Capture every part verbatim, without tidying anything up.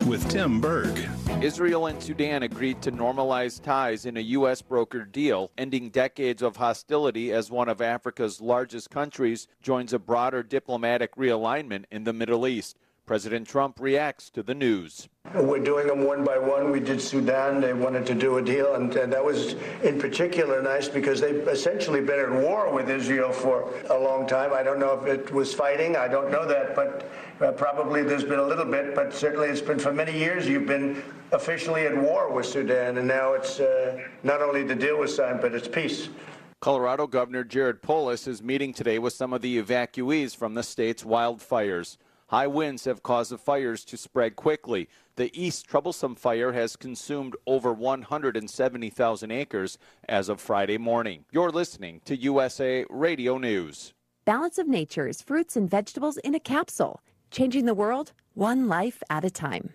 with Tim Berg. Israel and Sudan agreed to normalize ties in a U S brokered deal, ending decades of hostility as one of Africa's largest countries joins a broader diplomatic realignment in the Middle East. President Trump reacts to the news. We're doing them one by one. We did Sudan. They wanted to do a deal, and, and that was in particular nice because they've essentially been at war with Israel for a long time. I don't know if it was fighting. I don't know that, but uh, probably there's been a little bit, but certainly it's been for many years you've been officially at war with Sudan, and now it's uh, not only the deal was signed, but it's peace. Colorado Governor Jared Polis is meeting today with some of the evacuees from the state's wildfires. High winds have caused the fires to spread quickly. The East Troublesome Fire has consumed over one hundred seventy thousand acres as of Friday morning. You're listening to U S A Radio News. Balance of Nature is fruits and vegetables in a capsule, changing the world one life at a time.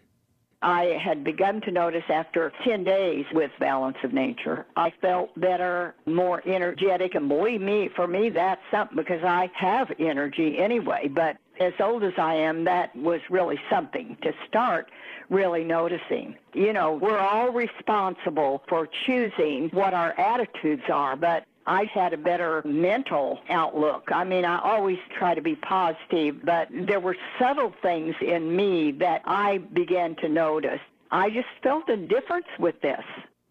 I had begun to notice after ten days with Balance of Nature, I felt better, more energetic, and believe me, for me, that's something because I have energy anyway. But as old as I am, that was really something to start really noticing. You know, we're all responsible for choosing what our attitudes are, but I had a better mental outlook. I mean, I always try to be positive, but there were subtle things in me that I began to notice. I just felt a difference with this.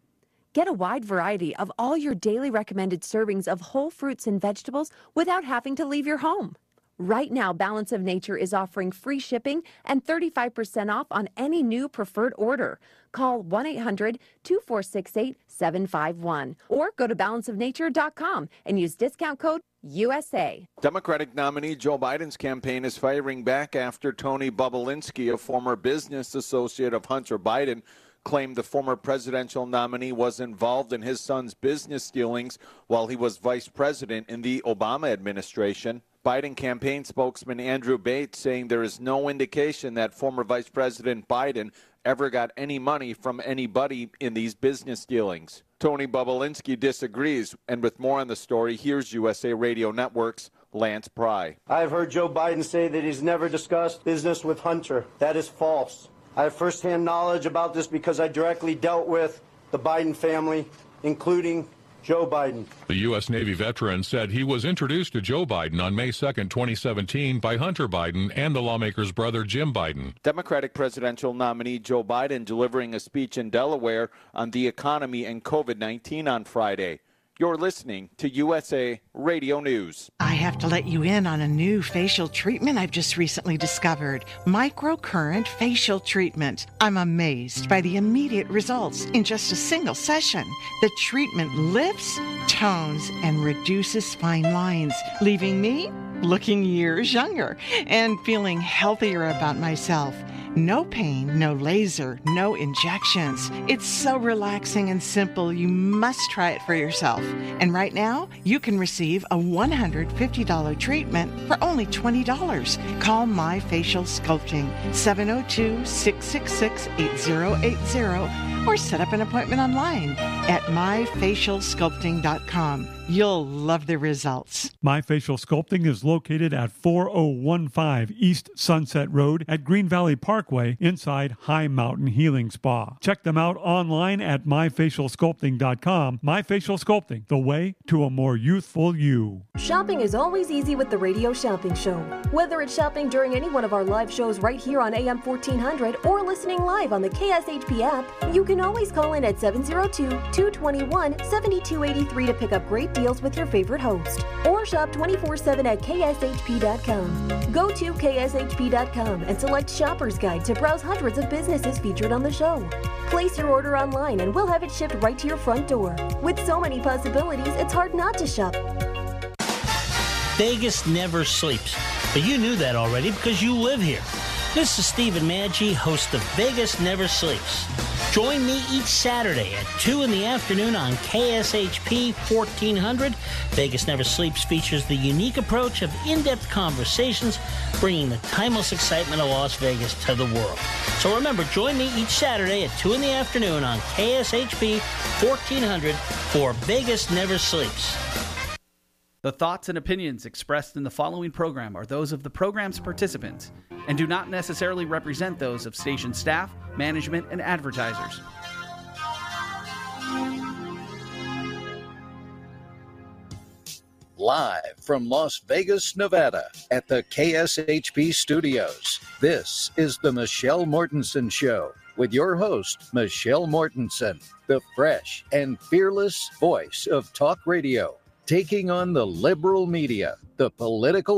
Get a wide variety of all your daily recommended servings of whole fruits and vegetables without having to leave your home. Right now, Balance of Nature is offering free shipping and thirty-five percent off on any new preferred order. Call one eight hundred two four six eight seven five one or go to balance of nature dot com and use discount code U S A. Democratic nominee Joe Biden's campaign is firing back after Tony Bobulinski, a former business associate of Hunter Biden, claimed the former presidential nominee was involved in his son's business dealings while he was vice president in the Obama administration. Biden campaign spokesman Andrew Bates saying there is no indication that former Vice President Biden ever got any money from anybody in these business dealings. Tony Bobulinski disagrees, and with more on the story, here's U S A Radio Network's Lance Pry. I've heard Joe Biden say that he's never discussed business with Hunter. That is false. I have firsthand knowledge about this because I directly dealt with the Biden family, including Joe Biden. The U S Navy veteran said he was introduced to Joe Biden on May second, twenty seventeen by Hunter Biden and the lawmaker's brother Jim Biden. Democratic presidential nominee Joe Biden delivering a speech in Delaware on the economy and COVID nineteen on Friday. You're listening to U S A Radio News. I have to let you in on a new facial treatment I've just recently discovered. Microcurrent facial treatment. I'm amazed by the immediate results in just a single session. The treatment lifts, tones, and reduces fine lines, leaving me looking years younger and feeling healthier about myself. No pain, no laser, no injections. It's so relaxing and simple, you must try it for yourself. And right now, you can receive a one hundred fifty dollars treatment for only twenty dollars. Call My Facial Sculpting, seven oh two, six six six, eight oh eight oh, or set up an appointment online at my facial sculpting dot com. You'll love the results. My Facial Sculpting is located at four oh one five East Sunset Road at Green Valley Parkway inside High Mountain Healing Spa. Check them out online at my facial sculpting dot com. My Facial Sculpting, the way to a more youthful you. Shopping is always easy with the Radio Shopping Show. Whether it's shopping during any one of our live shows right here on A M fourteen hundred or listening live on the K S H P app, you can always call in at seven oh two, two two one, seven two eight three to pick up great deals with your favorite host, or shop twenty-four seven at K S H P dot com. Go to K S H P dot com and select Shopper's Guide to browse hundreds of businesses featured on the show. Place your order online and we'll have it shipped right to your front door. With so many possibilities, it's hard not to shop. Vegas never sleeps, but you knew that already because you live here. This is Stephen Maggi, host of Vegas Never Sleeps. Join me each Saturday at two in the afternoon on K S H P fourteen hundred. Vegas Never Sleeps features the unique approach of in-depth conversations, bringing the timeless excitement of Las Vegas to the world. So remember, join me each Saturday at two in the afternoon on K S H P fourteen hundred for Vegas Never Sleeps. The thoughts and opinions expressed in the following program are those of the program's participants and do not necessarily represent those of station staff management, and advertisers. Live from Las Vegas, Nevada, at the K S H P studios, this is the Michelle Mortensen Show with your host, Michelle Mortensen, the fresh and fearless voice of talk radio, taking on the liberal media, the political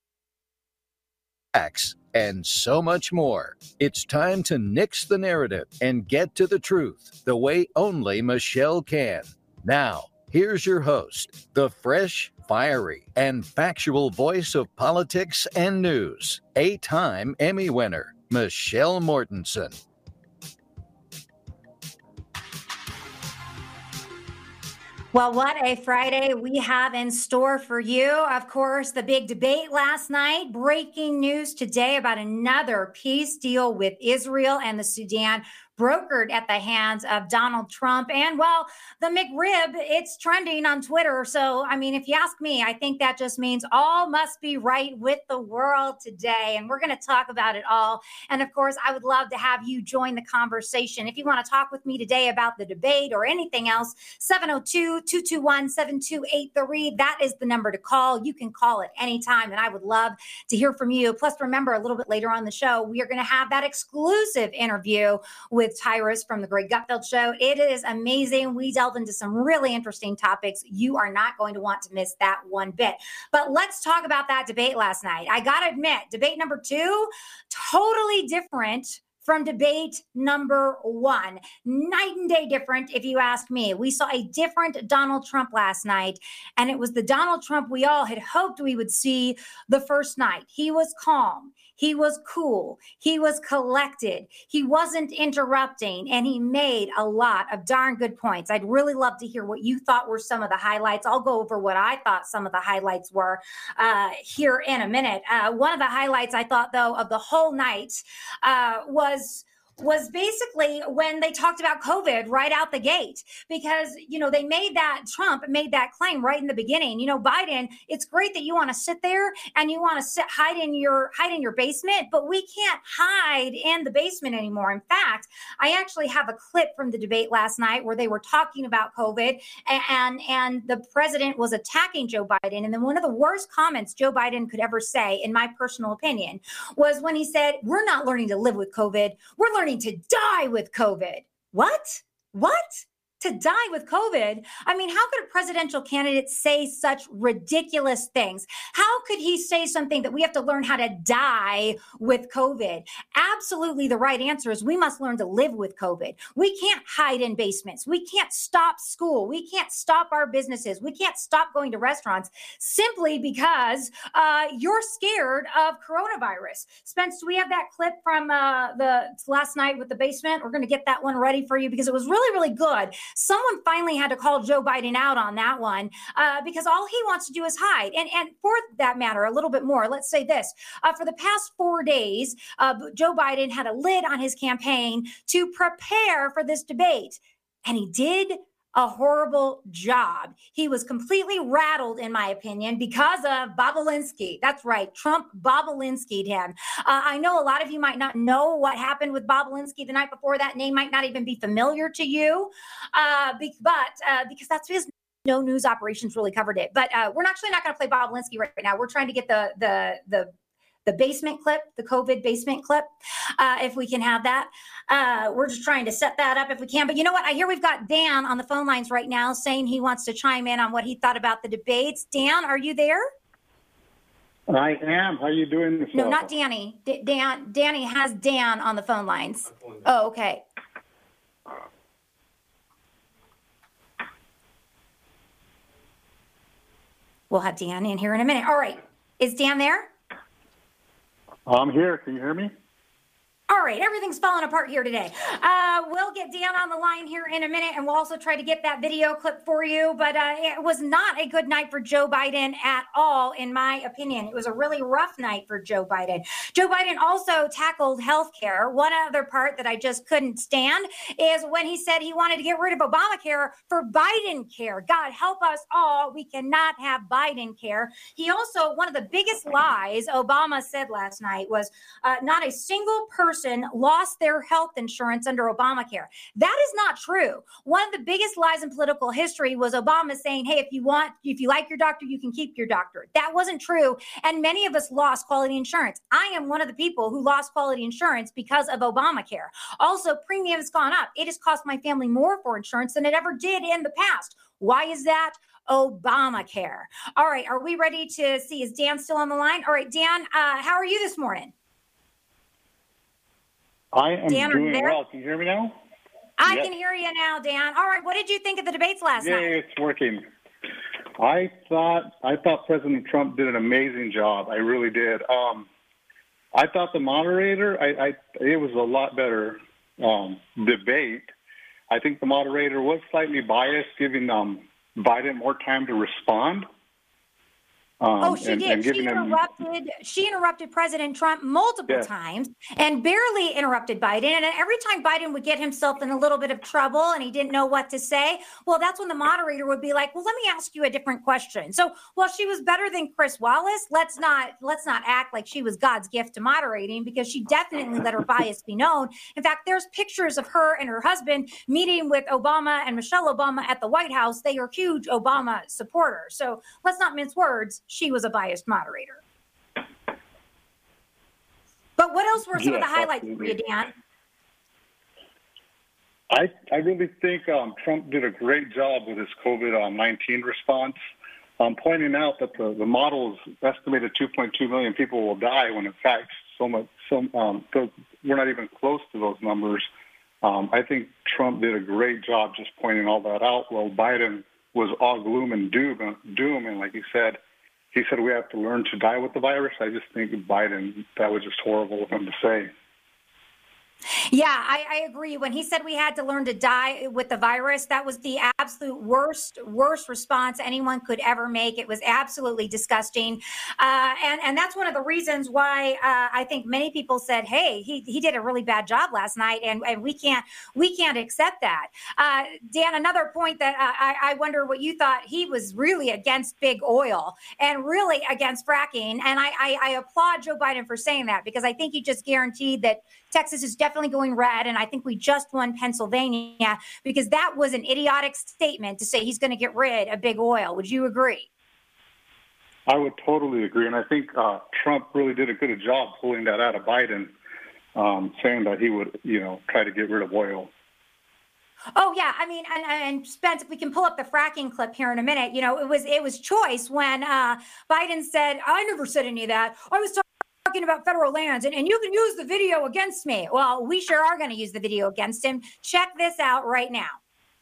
hacks, and so much more. It's time to nix the narrative and get to the truth the way only Michelle can. Now, here's your host, the fresh, fiery, and factual voice of politics and news, eight-time Emmy winner, Michelle Mortensen. Well, what a Friday we have in store for you. Of course, the big debate last night, breaking news today about another peace deal with Israel and the Sudan, brokered at the hands of Donald Trump. And, well, the McRib, it's trending on Twitter. So, I mean, if you ask me, I think that just means all must be right with the world today. And we're going to talk about it all. And, of course, I would love to have you join the conversation. If you want to talk with me today about the debate or anything else, seven oh two, two two one, seven two eight three, that is the number to call. You can call at any time, and I would love to hear from you. Plus, remember, a little bit later on the show, we are going to have that exclusive interview with Tyrus from the Greg Gutfeld Show. It is amazing. We delve into some really interesting topics. You are not going to want to miss that one bit. But let's talk about that debate last night. I got to admit, debate number two, totally different from debate number one. Night and day different, if you ask me. We saw a different Donald Trump last night, and it was the Donald Trump we all had hoped we would see the first night. He was calm. He was cool. He was collected. He wasn't interrupting, and he made a lot of darn good points. I'd really love to hear what you thought were some of the highlights. I'll go over what I thought some of the highlights were uh, here in a minute. Uh, one of the highlights I thought, though, of the whole night uh, was was basically when they talked about COVID right out the gate, because, you know, they made that, Trump made that claim right in the beginning. You know, Biden, it's great that you want to sit there and you want to sit, hide in your, hide in your basement, but we can't hide in the basement anymore. In fact, I actually have a clip from the debate last night where they were talking about COVID and, and, and the president was attacking Joe Biden. And then one of the worst comments Joe Biden could ever say, in my personal opinion, was when he said, we're not learning to live with COVID. We're learning to die with COVID. What? What? To die with COVID? I mean, how could a presidential candidate say such ridiculous things? How could he say something that we have to learn how to die with COVID? Absolutely the right answer is we must learn to live with COVID. We can't hide in basements. We can't stop school. We can't stop our businesses. We can't stop going to restaurants simply because uh, you're scared of coronavirus. Spence, do we have that clip from uh, the last night with the basement? We're going to get that one ready for you because it was really, really good. Someone finally had to call Joe Biden out on that one uh, because all he wants to do is hide. And, and for that matter, a little bit more, let's say this. Uh, for the past four days, uh, Joe Biden had a lid on his campaign to prepare for this debate. And he did a horrible job. He was completely rattled, in my opinion, because of Bobulinski. That's right. Trump Bobulinski'd him. Uh, I know a lot of you might not know what happened with Bobulinski the night before. That name might not even be familiar to you, uh, be, but uh, because that's his no news operations really covered it. But uh, we're actually not going to play Bobulinski right now. We're trying to get the the the the basement clip, the COVID basement clip, uh, if we can have that. Uh, we're just trying to set that up if we can. But you know what? I hear we've got Dan on the phone lines right now saying he wants to chime in on what he thought about the debates. Dan, are you there? I am. How are you doing this? No, not Danny. D- Dan. Danny has Dan on the phone lines. Oh, okay. We'll have Dan in here in a minute. All right. Is Dan there? I'm here. Can you hear me? All right, everything's falling apart here today. Uh, we'll get Dan on the line here in a minute, and we'll also try to get that video clip for you. But uh, it was not a good night for Joe Biden at all, in my opinion. It was a really rough night for Joe Biden. Joe Biden also tackled healthcare. One other part that I just couldn't stand is when he said he wanted to get rid of Obamacare for Biden care. God help us all. We cannot have Biden care. He also, one of the biggest lies Obama said last night was uh, not a single person person lost their health insurance under Obamacare. That is not true. One of the biggest lies in political history was Obama saying, hey, if you want, if you like your doctor, you can keep your doctor. That wasn't true. And many of us lost quality insurance. I am one of the people who lost quality insurance because of Obamacare. Also, premium has gone up. It has cost my family more for insurance than it ever did in the past. Why is that? Obamacare. All right. Are we ready to see? Is Dan still on the line? All right, Dan, uh, how are you this morning? I am Dan, doing well. Can you hear me now? I Yes. can hear you now, Dan. All right. What did you think of the debates last Yeah, night? it's working. I thought I thought President Trump did an amazing job. I really did. Um, I thought the moderator, I, I it was a lot better um, debate. I think the moderator was slightly biased, giving um, Biden more time to respond. Um, Oh, she and, did. and She giving him, interrupted. She interrupted President Trump multiple Yeah. times and barely interrupted Biden. And every time Biden would get himself in a little bit of trouble and he didn't know what to say, well, that's when the moderator would be like, "Well, let me ask you a different question." So, while she was better than Chris Wallace, let's not let's not act like she was God's gift to moderating, because she definitely let her bias be known. In fact, there's pictures of her and her husband meeting with Obama and Michelle Obama at the White House. They are huge Obama supporters. So let's not mince words. She was a biased moderator. But what else were some of the Yes, highlights for you, absolutely. Dan? I, I really think um, Trump did a great job with his COVID nineteen response, um, pointing out that the, the model's estimated two point two million people will die when, in fact, so much, so, um, so we're not even close to those numbers. Um, I think Trump did a great job just pointing all that out, while Biden was all gloom and doom, doom and like you said, he said we have to learn to die with the virus. I just think Biden, that was just horrible of him to say. Yeah, I, I agree. When he said we had to learn to die with the virus, that was the absolute worst, worst response anyone could ever make. It was absolutely disgusting. Uh, and, and that's one of the reasons why uh, I think many people said, hey, he, he did a really bad job last night, and, and we can't we can't accept that. Uh, Dan, another point that uh, I, I wonder what you thought, he was really against big oil and really against fracking. And I, I, I applaud Joe Biden for saying that, because I think he just guaranteed that Texas is definitely going red, and I think we just won Pennsylvania, because that was an idiotic statement to say he's going to get rid of big oil. Would you agree? I would totally agree, and I think uh, Trump really did a good job pulling that out of Biden, um, saying that he would, you know, try to get rid of oil. Oh yeah, I mean, and, and Spence, if we can pull up the fracking clip here in a minute, you know, it was it was choice when uh, Biden said, "I never said any of that. I was talking." talking about federal lands, and, and you can use the video against me." Well, we sure are going to use the video against him. Check this out right now.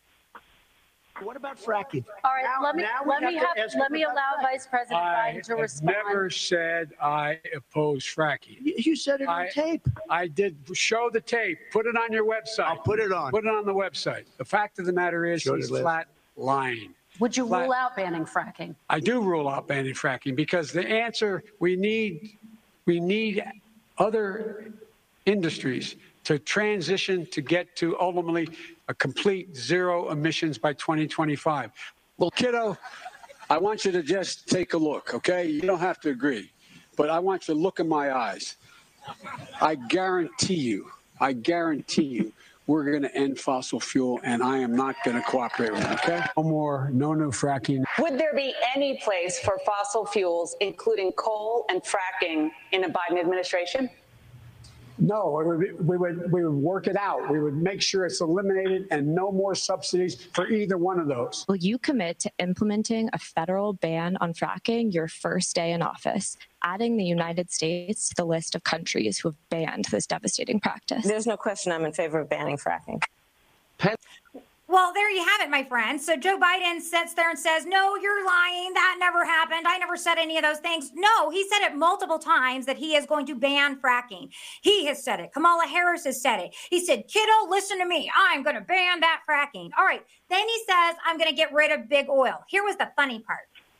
What about fracking? All right, Now- let me now we let me have to have ask let me about allow fracking. Vice President I Biden to have respond. never said I oppose fracking. You, you said it on I- tape. I did show the tape. Put it on your website. I'll put it on. Put it on the website. The fact of the matter is, Show he's the list. flat lying. Would you Flat- rule out banning fracking? I do rule out banning fracking, because the answer, we need we need other industries to transition to get to ultimately a complete zero emissions by twenty twenty-five. Well, kiddo, I want you to just take a look, okay? You don't have to agree, but I want you to look in my eyes. I guarantee you, I guarantee you, we're going to end fossil fuel, and I am not going to cooperate with it, okay? No more, no new fracking. Would there be any place for fossil fuels, including coal and fracking, in a Biden administration? No, it would be, we would we would work it out. We would make sure it's eliminated and no more subsidies for either one of those. Will you commit to implementing a federal ban on fracking your first day in office, adding the United States to the list of countries who have banned this devastating practice? There's no question I'm in favor of banning fracking. Well, there you have it, my friend. So Joe Biden sits there and says, "No, you're lying. That never happened. I never said any of those things." No, he said it multiple times that he is going to ban fracking. He has said it. Kamala Harris has said it. He said, "Kiddo, listen to me. I'm going to ban that fracking." All right. Then he says, "I'm going to get rid of big oil." Here was the funny part.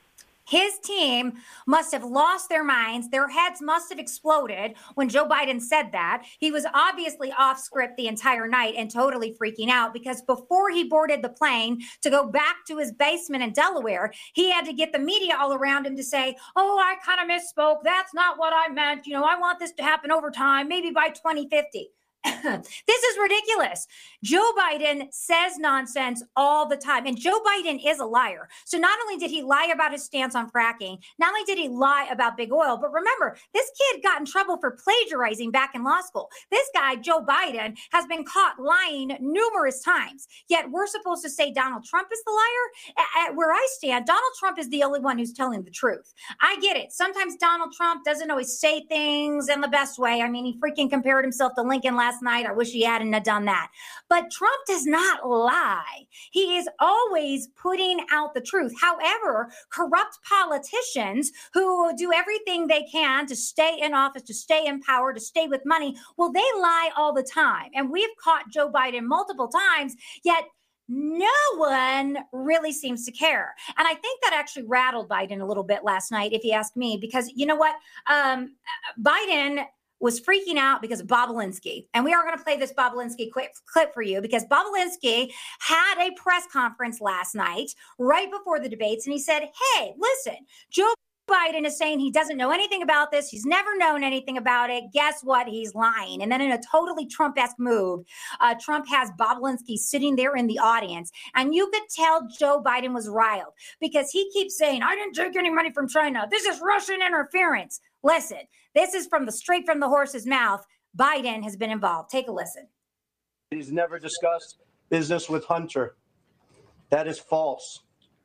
His team must have lost their minds. Their heads must have exploded when Joe Biden said that. He was obviously off script the entire night and totally freaking out because before he boarded the plane to go back to his basement in Delaware, he had to get the media all around him to say, oh, I kind of misspoke. That's not what I meant. You know, I want this to happen over time, maybe by twenty fifty. This is ridiculous. Joe Biden says nonsense all the time. And Joe Biden is a liar. So not only did he lie about his stance on fracking, not only did he lie about big oil, but remember, this kid got in trouble for plagiarizing back in law school. This guy, Joe Biden, has been caught lying numerous times. Yet we're supposed to say Donald Trump is the liar? At, at where I stand, Donald Trump is the only one who's telling the truth. I get it. Sometimes Donald Trump doesn't always say things in the best way. I mean, he freaking compared himself to Lincoln last night. I wish he hadn't have done that. But Trump does not lie. He is always putting out the truth. However, corrupt politicians who do everything they can to stay in office, to stay in power, to stay with money, well, they lie all the time. And we've caught Joe Biden multiple times, yet no one really seems to care. And I think that actually rattled Biden a little bit last night, if you ask me, because you know what? Um, Biden was freaking out because of Bobulinski. And we are going to play this Bobulinski clip, clip for you because Bobulinski had a press conference last night right before the debates. And he said, hey, listen, Joe Biden is saying he doesn't know anything about this. He's never known anything about it. Guess what? He's lying. And then in a totally Trump-esque move, uh, Trump has Bobulinski sitting there in the audience. And you could tell Joe Biden was riled because he keeps saying, I didn't take any money from China. This is Russian interference. Listen, this is from the straight from the horse's mouth. Biden has been involved. Take a listen. He's never discussed business with Hunter. That is false.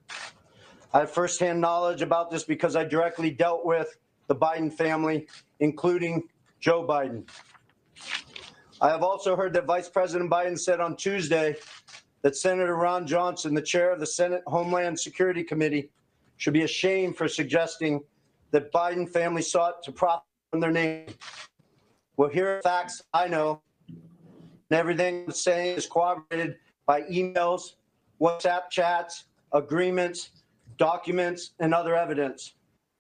I have firsthand knowledge about this because I directly dealt with the Biden family, including Joe Biden. I have also heard that Vice President Biden said on Tuesday that Senator Ron Johnson, the chair of the Senate Homeland Security Committee, should be ashamed for suggesting that Biden family sought to profit from their name. Well, here are facts I know, and everything I'm saying is corroborated by emails, WhatsApp chats, agreements, documents, and other evidence.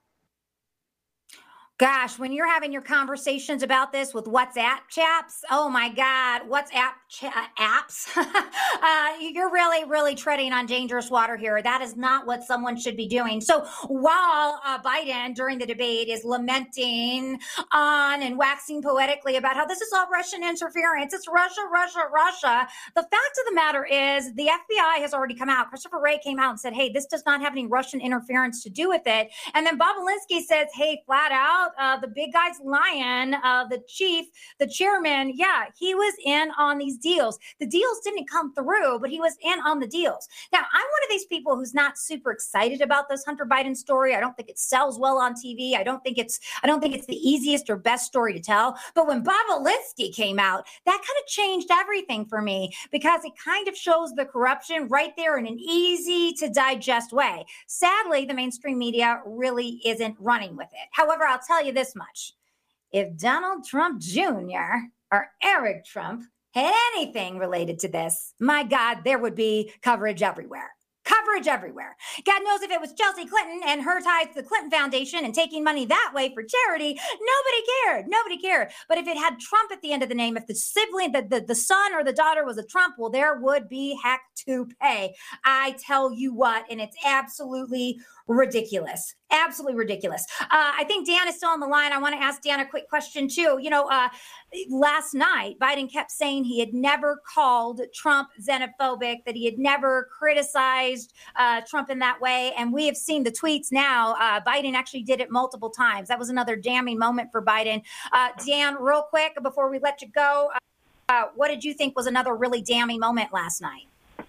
Gosh, when you're having your conversations about this with WhatsApp chaps, oh my God, WhatsApp cha- apps, uh, you're really, really treading on dangerous water here. That is not what someone should be doing. So while uh, Biden during the debate is lamenting on and waxing poetically about how this is all Russian interference, it's Russia, Russia, Russia, the fact of the matter is the F B I has already come out. Christopher Wray came out and said, hey, this does not have any Russian interference to do with it. And then Bobulinski says, hey, flat out, Uh, the big guy's lying, uh, the chief, the chairman, yeah, he was in on these deals. The deals didn't come through, but he was in on the deals. Now, I'm one of these people who's not super excited about this Hunter Biden story. I don't think it sells well on T V. I don't think it's I don't think it's the easiest or best story to tell. But when Bobulinski came out, that kind of changed everything for me because it kind of shows the corruption right there in an easy to digest way. Sadly, the mainstream media really isn't running with it. However, I'll tell you this much. If Donald Trump Junior or Eric Trump had anything related to this, my God, there would be coverage everywhere. Coverage everywhere. God knows if it was Chelsea Clinton and her ties to the Clinton Foundation and taking money that way for charity, nobody cared. Nobody cared. But if it had Trump at the end of the name, if the sibling, the, the, the son or the daughter was a Trump, well, there would be heck to pay. I tell you what, and it's absolutely ridiculous. Absolutely ridiculous. Uh, I think Dan is still on the line. I want to ask Dan a quick question too. You know, uh, last night, Biden kept saying he had never called Trump xenophobic, that he had never criticized uh, Trump in that way. And we have seen the tweets now. Uh, Biden actually did it multiple times. That was another damning moment for Biden. Uh, Dan, real quick, before we let you go, uh, what did you think was another really damning moment last night?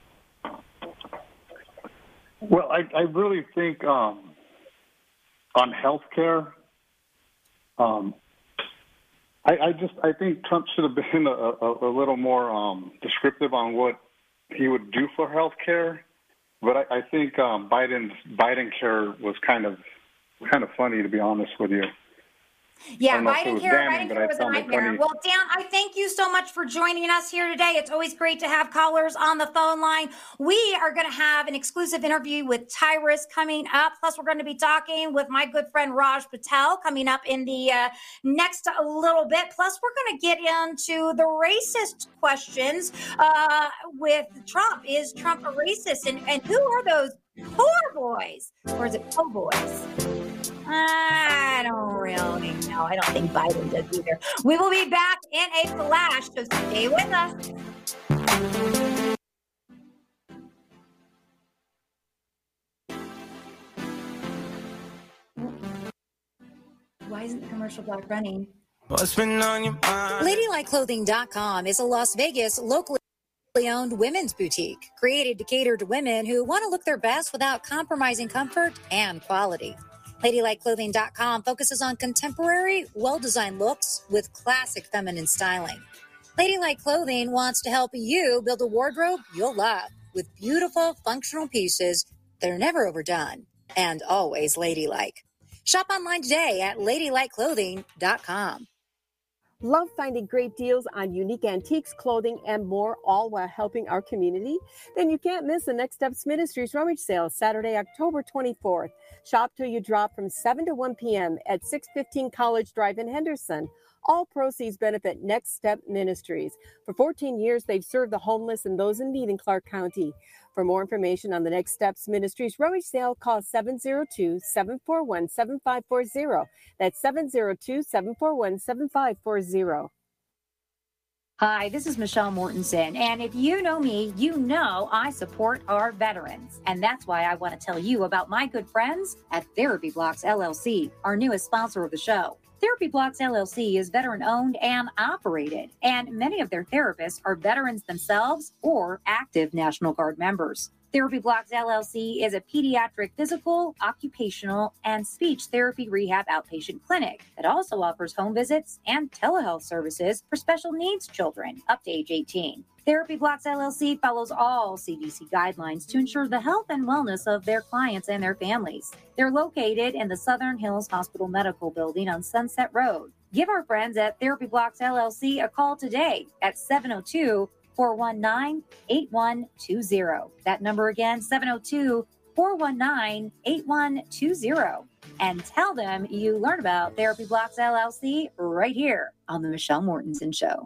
Well, I, I really think um, on healthcare, um, I, I just I think Trump should have been a, a, a little more um, descriptive on what he would do for healthcare. But I, I think um, Biden's Biden care was kind of kind of funny, to be honest with you. Yeah, don't know if it Biden was care, damning, Biden but care I was a found it nightmare. funny. Well, Dan, I thank you so much for joining us here today. It's always great to have callers on the phone line. We are going to have an exclusive interview with Tyrus coming up. Plus, we're going to be talking with my good friend Raj Patel coming up in the uh, next little bit. Plus, we're going to get into the racist questions uh, with Trump. Is Trump a racist? And, and who are those poor boys? Or is it po' boys? I don't really know. I don't think Biden does either. We will be back in a flash, so stay with us. Why isn't the commercial block running? What's been on your mind? Ladylike Clothing dot com is a Las Vegas locally owned women's boutique created to cater to women who want to look their best without compromising comfort and quality. Ladylike Clothing dot com focuses on contemporary, well-designed looks with classic feminine styling. Ladylike Clothing wants to help you build a wardrobe you'll love with beautiful, functional pieces that are never overdone and always ladylike. Shop online today at Ladylike Clothing dot com. Love finding great deals on unique antiques, clothing, and more, all while helping our community? Then you can't miss the Next Steps Ministries rummage sale Saturday, October twenty-fourth. Shop till you drop from seven to one p.m. at six fifteen College Drive in Henderson. All proceeds benefit Next Step Ministries. For fourteen years, they've served the homeless and those in need in Clark County. For more information on the Next Steps Ministries rummage sale, call seven zero two, seven four one, seven five four zero. That's seven zero two, seven four one, seven five four zero. Hi, this is Michelle Mortensen, and if you know me, you know I support our veterans, and that's why I want to tell you about my good friends at Therapy Blocks L L C, our newest sponsor of the show. Therapy Blocks L L C is veteran-owned and operated, and many of their therapists are veterans themselves or active National Guard members. Therapy Blocks L L C is a pediatric physical, occupational, and speech therapy rehab outpatient clinic that also offers home visits and telehealth services for special needs children up to age eighteen. Therapy Blocks L L C follows all C D C guidelines to ensure the health and wellness of their clients and their families. They're located in the Southern Hills Hospital Medical Building on Sunset Road. Give our friends at Therapy Blocks L L C a call today at seven oh two, four one nine, eight one two zero. That number again, seven oh two, four one nine, eight one two zero. And tell them you learned about Therapy Blocks L L C right here on The Michelle Mortensen Show.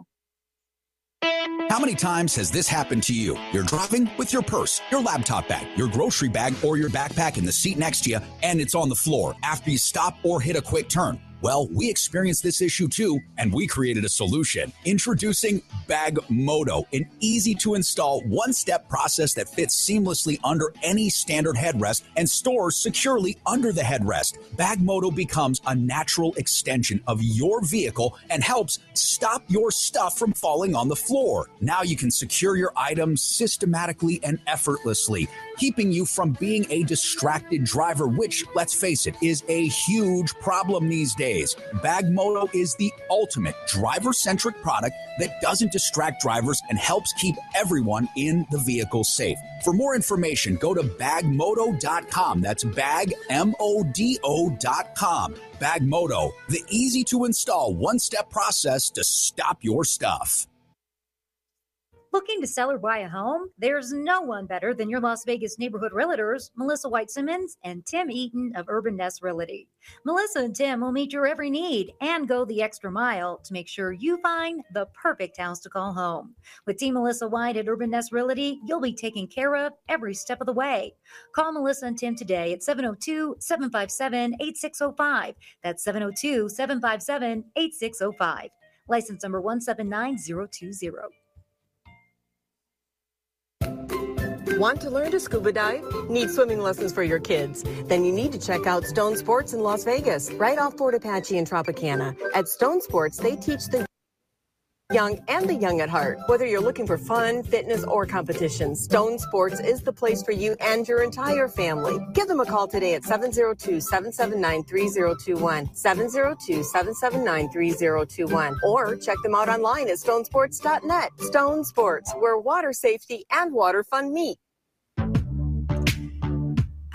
How many times has this happened to you? You're driving with your purse, your laptop bag, your grocery bag, or your backpack in the seat next to you, and it's on the floor after you stop or hit a quick turn. Well, we experienced this issue too, and we created a solution. Introducing Bagmoto, an easy-to-install, one-step process that fits seamlessly under any standard headrest and stores securely under the headrest. Bagmoto becomes a natural extension of your vehicle and helps stop your stuff from falling on the floor. Now you can secure your items systematically and effortlessly, keeping you from being a distracted driver, which, let's face it, is a huge problem these days. Bagmoto is the ultimate driver-centric product that doesn't distract drivers and helps keep everyone in the vehicle safe. For more information, go to bagmoto dot com. That's bag, M O D O dot com. Bagmoto, the easy-to-install one-step process to stop your stuff. Looking to sell or buy a home? There's no one better than your Las Vegas neighborhood realtors, Melissa White Simmons and Tim Eaton of Urban Nest Realty. Melissa and Tim will meet your every need and go the extra mile to make sure you find the perfect house to call home. With Team Melissa White at Urban Nest Realty, you'll be taken care of every step of the way. Call Melissa and Tim today at seven oh two, seven five seven, eight six oh five. That's seven oh two, seven five seven, eight six oh five. License number one seven nine zero two zero. Want to learn to scuba dive? Need swimming lessons for your kids? Then you need to check out Stone Sports in Las Vegas, right off Fort Apache and Tropicana. At Stone Sports, they teach the young and the young at heart. Whether you're looking for fun, fitness, or competition, Stone Sports is the place for you and your entire family. Give them a call today at seven oh two, seven seven nine, three oh two one, seven oh two, seven seven nine, three oh two one, or check them out online at stone sports dot net. Stone Sports, where water safety and water fun meet.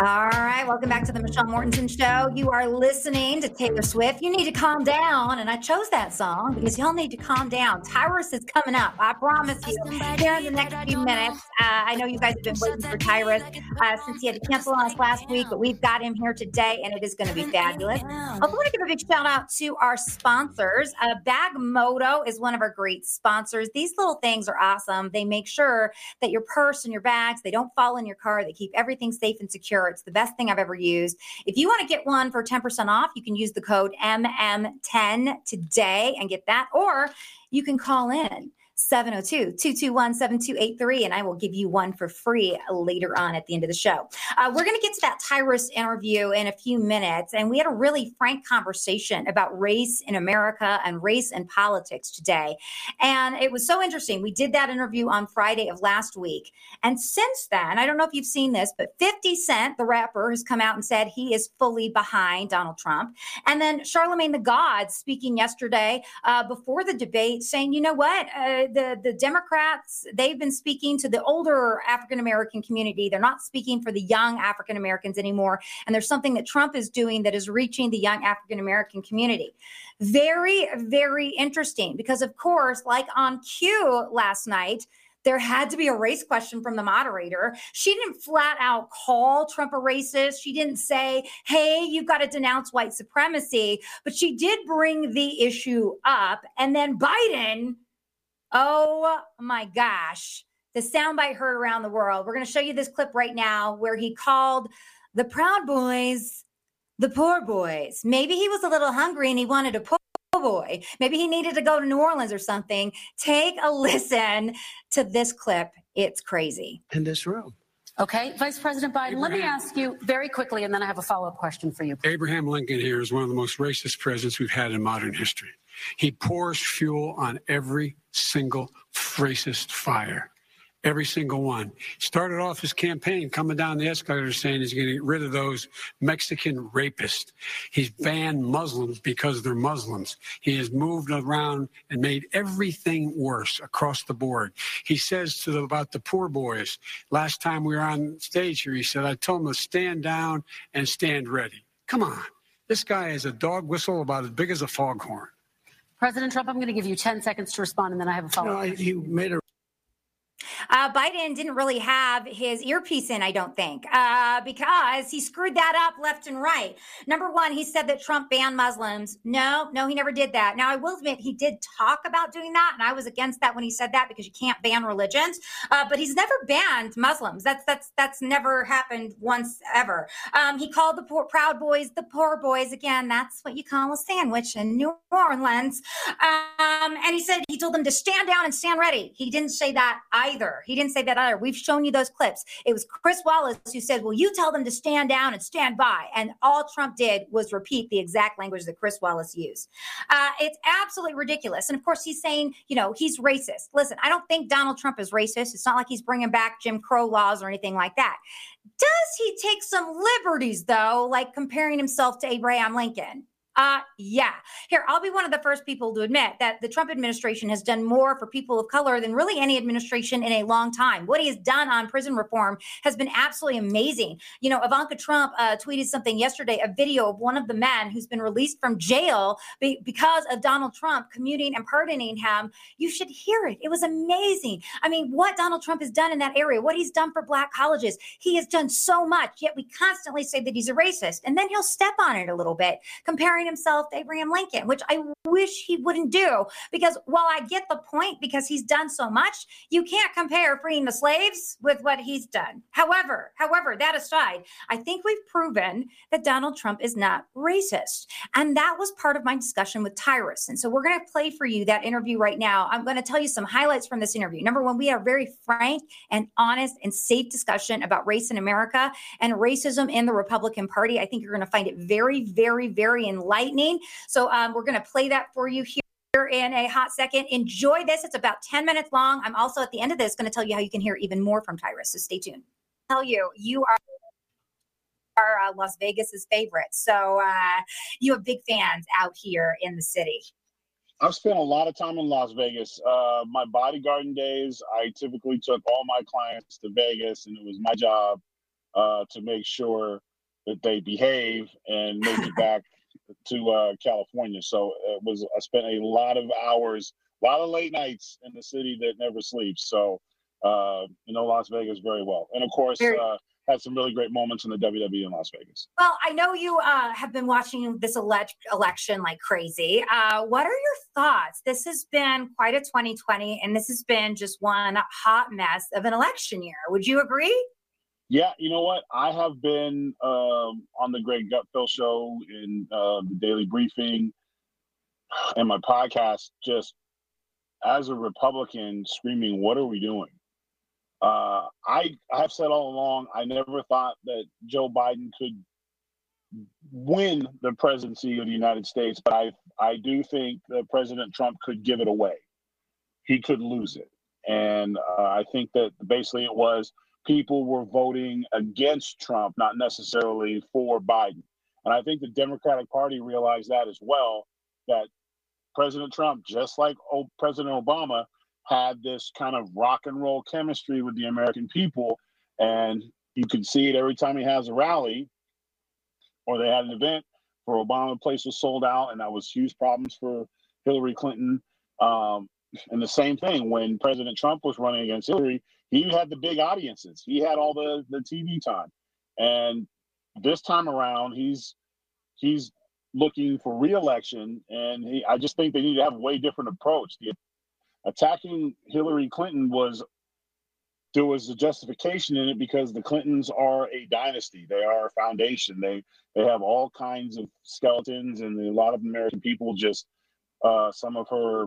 All right, welcome back to the Michelle Mortensen Show. You are listening to Taylor Swift. You need to calm down, and I chose that song because y'all need to calm down. Tyrus is coming up, I promise you, here in the next few minutes. Uh, I know you guys have been waiting for Tyrus uh, since he had to cancel on us last week, but we've got him here today, and it is going to be fabulous. I also want to give a big shout out to our sponsors. Uh, Bagmoto is one of our great sponsors. These little things are awesome. They make sure that your purse and your bags, they don't fall in your car. They keep everything safe and secure. It's the best thing I've ever used. If you want to get one for ten percent off, you can use the code M M ten today and get that, or you can call in seven oh two, two two one, seven two eight three, and I will give you one for free later on at the end of the show. Uh, we're going to get to that Tyrus interview in a few minutes, and we had a really frank conversation about race in America and race and politics today, and it was so interesting. We did that interview on Friday of last week, and since then, I don't know if you've seen this, but fifty Cent, the rapper, has come out and said he is fully behind Donald Trump, and then Charlemagne the God speaking yesterday uh, before the debate saying, you know what, uh, The, the Democrats, they've been speaking to the older African-American community. They're not speaking for the young African-Americans anymore. And there's something that Trump is doing that is reaching the young African-American community. Very, very interesting because, of course, like on Q last night, there had to be a race question from the moderator. She didn't flat out call Trump a racist. She didn't say, hey, you've got to denounce white supremacy. But she did bring the issue up. And then Biden, oh my gosh, the soundbite heard around the world. We're going to show you this clip right now where he called the Proud Boys the poor boys. Maybe he was a little hungry and he wanted a poor boy. Maybe he needed to go to New Orleans or something. Take a listen to this clip. It's crazy. In this room. Okay, Vice President Biden, Abraham. let me ask you very quickly, and then I have a follow-up question for you. Abraham Lincoln here is one of the most racist presidents we've had in modern history. He pours fuel on every single racist fire, every single one. Started off his campaign coming down the escalator saying he's going to get rid of those Mexican rapists. He's banned Muslims because they're Muslims. He has moved around and made everything worse across the board. He says to the, about the poor boys, last time we were on stage here, he said, I told them to stand down and stand ready. Come on. This guy is a dog whistle about as big as a foghorn. President Trump, I'm going to give you ten seconds to respond, and then I have a follow-up. No, he made a Uh, Biden didn't really have his earpiece in, I don't think, uh, because he screwed that up left and right. Number one, he said that Trump banned Muslims. No, no, he never did that. Now, I will admit he did talk about doing that, and I was against that when he said that because you can't ban religions. Uh, but he's never banned Muslims. That's that's that's never happened once ever. Um, he called the poor, Proud Boys the poor boys. Again, that's what you call a sandwich in New Orleans. Um, and he said he told them to stand down and stand ready. He didn't say that either. He didn't say that either. We've shown you those clips. It was Chris Wallace who said, well, you tell them to stand down and stand by. And all Trump did was repeat the exact language that Chris Wallace used. Uh, it's absolutely ridiculous. And of course, he's saying, you know, he's racist. Listen, I don't think Donald Trump is racist. It's not like he's bringing back Jim Crow laws or anything like that. Does he take some liberties, though, like comparing himself to Abraham Lincoln? Uh, yeah. Here, I'll be one of the first people to admit that the Trump administration has done more for people of color than really any administration in a long time. What he has done on prison reform has been absolutely amazing. You know, Ivanka Trump uh, tweeted something yesterday, a video of one of the men who's been released from jail be- because of Donald Trump commuting and pardoning him. You should hear it. It was amazing. I mean, what Donald Trump has done in that area, what he's done for black colleges, he has done so much, yet we constantly say that he's a racist. And then he'll step on it a little bit, comparing himself to Abraham Lincoln, which I wish he wouldn't do, because while I get the point, because he's done so much, you can't compare freeing the slaves with what he's done. However, however, that aside, I think we've proven that Donald Trump is not racist. And that was part of my discussion with Tyrus. And so we're going to play for you that interview right now. I'm going to tell you some highlights from this interview. Number one, we had a very frank and honest and safe discussion about race in America and racism in the Republican Party. I think you're going to find it very, very, very enlightening. Lightning. So um, we're going to play that for you here in a hot second. Enjoy this. It's about ten minutes long. I'm also at the end of this going to tell you how you can hear even more from Tyrus. So stay tuned. Tell you, you are, are uh, Las Vegas's favorite. So uh, you have big fans out here in the city. I've spent a lot of time in Las Vegas. Uh, my bodyguarding days, I typically took all my clients to Vegas, and it was my job uh, to make sure that they behave and make it back to uh, California. So it was I spent a lot of hours, a lot of late nights in the city that never sleeps. So uh, you know Las Vegas very well, and of course uh, had some really great moments in the W W E in Las Vegas. Well, I know you uh, have been watching this ele- election like crazy. Uh, what are your thoughts? This has been quite a twenty twenty, and this has been just one hot mess of an election year. Would you agree? Yeah, you know what? I have been um, on the Greg Gutfeld show in uh, the Daily Briefing and my podcast, just as a Republican screaming, what are we doing? Uh, I have said all along, I never thought that Joe Biden could win the presidency of the United States, but I, I do think that President Trump could give it away. He could lose it. And uh, I think that basically it was people were voting against Trump, not necessarily for Biden. And I think the Democratic Party realized that as well, that President Trump, just like old President Obama, had this kind of rock and roll chemistry with the American people. And you can see it every time he has a rally or they had an event. For Obama, the place was sold out, and that was huge problems for Hillary Clinton. Um, and the same thing when President Trump was running against Hillary, he had the big audiences. He had all the, the T V time. And this time around, he's he's looking for re-election, and he, I just think they need to have a way different approach. The, attacking Hillary Clinton was, there was a justification in it because the Clintons are a dynasty. They are a foundation. They they have all kinds of skeletons, and a lot of American people just, uh, some of her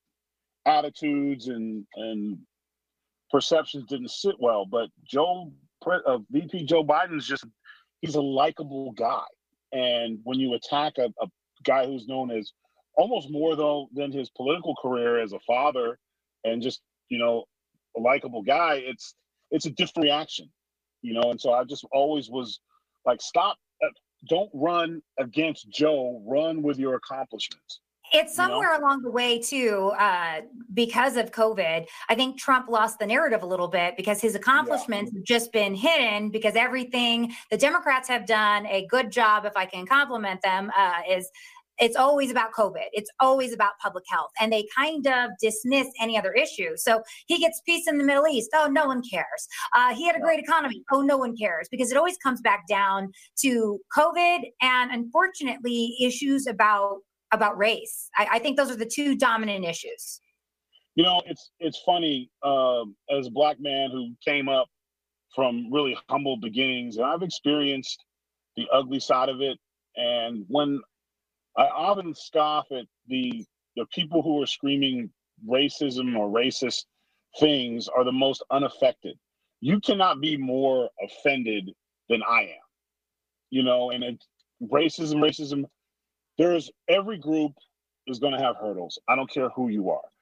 attitudes and and perceptions didn't sit well. But Joe, uh, V P Joe Biden's just, he's a likable guy. And when you attack a, a guy who's known as almost more though than his political career as a father and just, you know, a likable guy, it's it's a different reaction, you know. And so I just always was like, stop, uh, don't run against Joe, run with your accomplishments. It's somewhere you know? along the way, too, uh, because of COVID. I think Trump lost the narrative a little bit because his accomplishments yeah. have just been hidden because everything the Democrats have done a good job, if I can compliment them, uh, is it's always about COVID. It's always about public health. And they kind of dismiss any other issue. So he gets peace in the Middle East. Oh, no one cares. Uh, he had a great economy. Oh, no one cares. Because it always comes back down to COVID and, unfortunately, issues about about race. I, I think those are the two dominant issues. You know, it's it's funny, um, as a black man who came up from really humble beginnings, and I've experienced the ugly side of it. And when I often scoff at the the people who are screaming racism or racist things are the most unaffected. You cannot be more offended than I am. You know, and it, racism, racism, there's every group is going to have hurdles. I don't care who you are.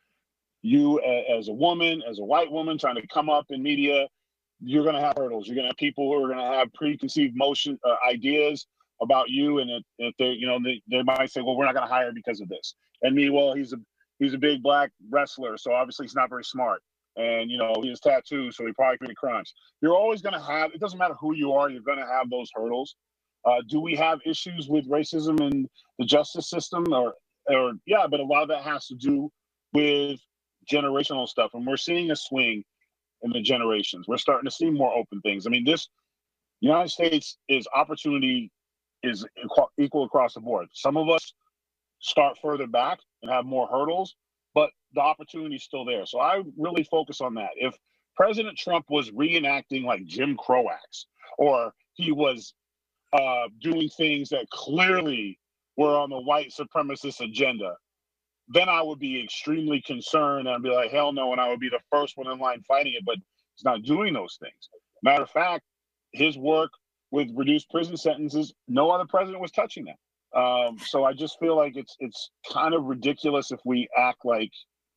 You as a woman, as a white woman trying to come up in media, you're going to have hurdles. You're going to have people who are going to have preconceived motion uh, ideas about you, and if, if they, you know, they, they might say, well, we're not going to hire because of this. And me, well, he's a he's a big black wrestler, so obviously he's not very smart. And, you know, he has tattoos, so he probably committed crimes. You're always going to have, it doesn't matter who you are, you're going to have those hurdles. Uh, do we have issues with racism in the justice system? Or, or yeah, but a lot of that has to do with generational stuff. And we're seeing a swing in the generations. We're starting to see more open things. I mean, this United States is opportunity is equal across the board. Some of us start further back and have more hurdles, but the opportunity is still there. So I really focus on that. If President Trump was reenacting like Jim Crow acts, or he was uh, doing things that clearly were on the white supremacist agenda, then I would be extremely concerned, and I'd be like, hell no, and I would be the first one in line fighting it, but he's not doing those things. Matter of fact, his work with reduced prison sentences, no other president was touching that. Um, so I just feel like it's it's kind of ridiculous if we act like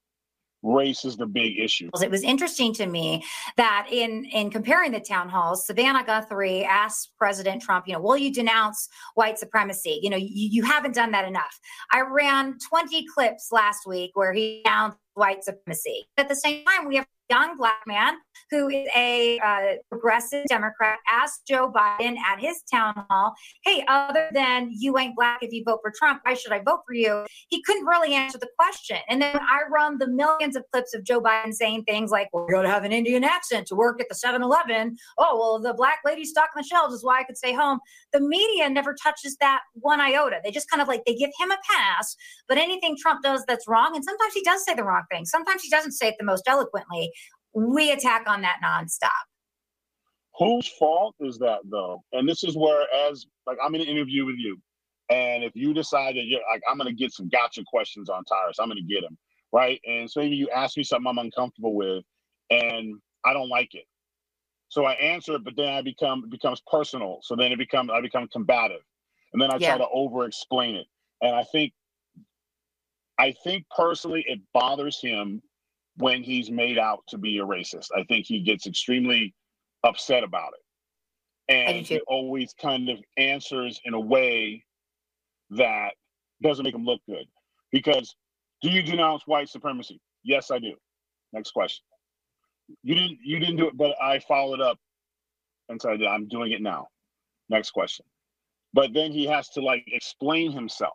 race is the big issue. It was interesting to me that in, in comparing the town halls, Savannah Guthrie asked President Trump, you know, will you denounce white supremacy? You know, you, you haven't done that enough. I ran twenty clips last week where he denounced white supremacy. At the same time, we have young black man who is a uh, progressive Democrat, asked Joe Biden at his town hall, hey, other than you ain't black if you vote for Trump, why should I vote for you? He couldn't really answer the question. And then I run the millions of clips of Joe Biden saying things like, well, you got to have an Indian accent to work at the seven eleven. Oh, well, the black lady stocking the shelves is why I could stay home. The media never touches that one iota. They just kind of like, they give him a pass, but anything Trump does that's wrong, and sometimes he does say the wrong thing. Sometimes he doesn't say it the most eloquently. We attack on that nonstop. Whose fault is that, though? And this is where, as like, I'm in an interview with you, and if you decide that you're like, I'm going to get some gotcha questions on Tyrus, I'm going to get them, right? And so maybe you ask me something I'm uncomfortable with, and I don't like it. So I answer it, but then I become it becomes personal. So then it becomes I become combative, and then I Yeah. try to over-explain it. And I think, I think personally, it bothers him when he's made out to be a racist. I think he gets extremely upset about it. And he always kind of answers in a way that doesn't make him look good. Because, do you denounce white supremacy? Yes, I do. Next question. You didn't you didn't do it, but I followed up and said, I'm doing it now. Next question. But then he has to like explain himself.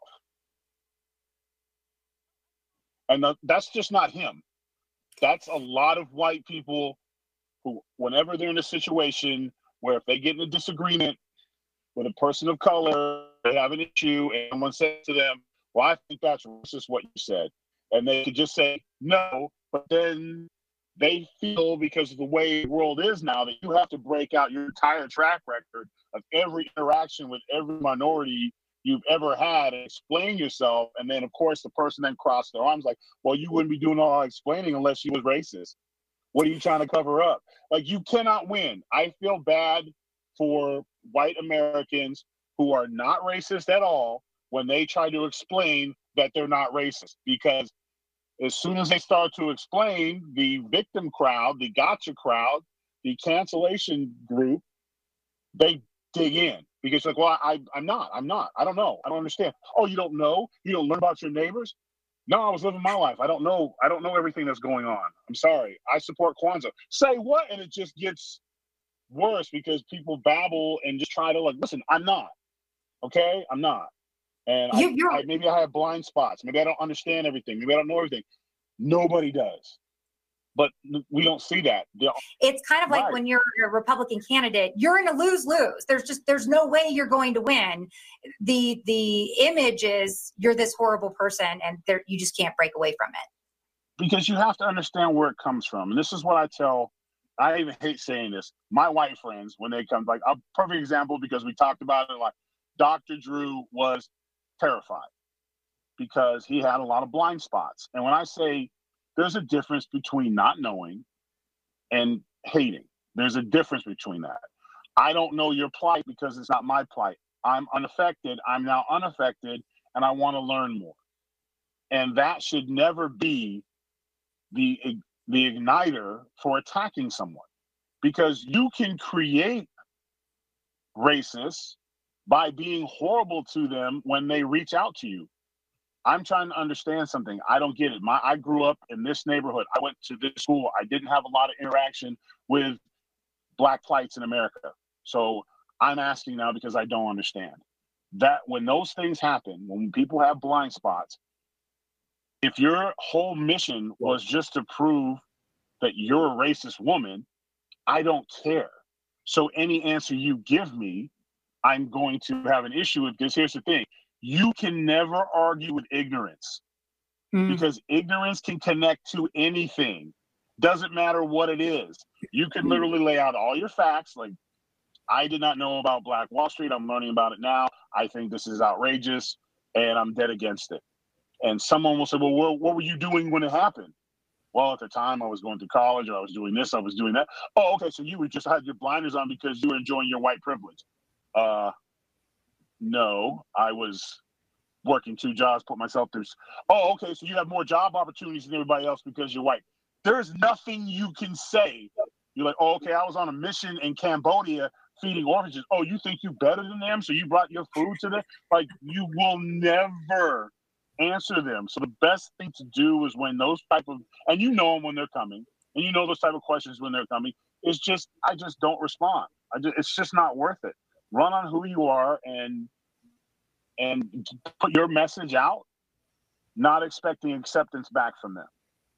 And the, that's just not him. That's a lot of white people who, whenever they're in a situation where if they get in a disagreement with a person of color, they have an issue, and someone says to them, well, I think that's racist what you said. And they could just say, no, but then they feel, because of the way the world is now, that you have to break out your entire track record of every interaction with every minority you've ever had and explain yourself. And then, of course, the person then crossed their arms like, well, you wouldn't be doing all that explaining unless you was racist. What are you trying to cover up? Like, you cannot win. I feel bad for white Americans who are not racist at all when they try to explain that they're not racist, because as soon as they start to explain, the victim crowd, the gotcha crowd, the cancellation group, they dig in. Because like, well, I, I'm not, I'm not, I don't know, I don't understand. Oh, you don't know? You don't learn about your neighbors? No, I was living my life. I don't know, I don't know everything that's going on. I'm sorry. I support Kwanzaa. Say what? And it just gets worse because people babble and just try to like, listen, I'm not, okay? I'm not. And I, You- I, maybe I have blind spots. Maybe I don't understand everything. Maybe I don't know everything. Nobody does. But we don't see that. The- It's kind of like Right. when you're a Republican candidate, you're in a lose-lose. There's just there's no way you're going to win. The the image is you're this horrible person, and there you just can't break away from it. Because you have to understand where it comes from. And this is what I tell, I even hate saying this, my white friends, when they come, like a perfect example, because we talked about it, like Doctor Drew was terrified because he had a lot of blind spots. And when I say there's a difference between not knowing and hating, there's a difference between that. I don't know your plight because it's not my plight. I'm unaffected. I'm now unaffected, and I want to learn more. And that should never be the the igniter for attacking someone, because you can create racists by being horrible to them when they reach out to you. I'm trying to understand something. I don't get it. My I grew up in this neighborhood. I went to this school. I didn't have a lot of interaction with black plights in America. So I'm asking now because I don't understand that when those things happen, when people have blind spots, if your whole mission was just to prove that you're a racist woman, I don't care. So any answer you give me, I'm going to have an issue with, because here's the thing. You can never argue with ignorance mm. because ignorance can connect to anything. Doesn't matter what it is. You can literally lay out all your facts. Like, I did not know about Black Wall Street. I'm learning about it now. I think this is outrageous, and I'm dead against it. And someone will say, well, what, what were you doing when it happened? Well, at the time I was going to college, or I was doing this, I was doing that. Oh, okay, so you were just had your blinders on because you were enjoying your white privilege. Uh, no, I was working two jobs, put myself through. Oh, okay, so you have more job opportunities than everybody else because you're white. There's nothing you can say. You're like, oh, okay, I was on a mission in Cambodia feeding orphanages. Oh, you think you're better than them, so you brought your food to them? Like, you will never answer them. So the best thing to do is when those type of, and you know them when they're coming, and you know those type of questions when they're coming. It's just, I just don't respond. I just, it's just not worth it. Run on who you are and and put your message out, not expecting acceptance back from them.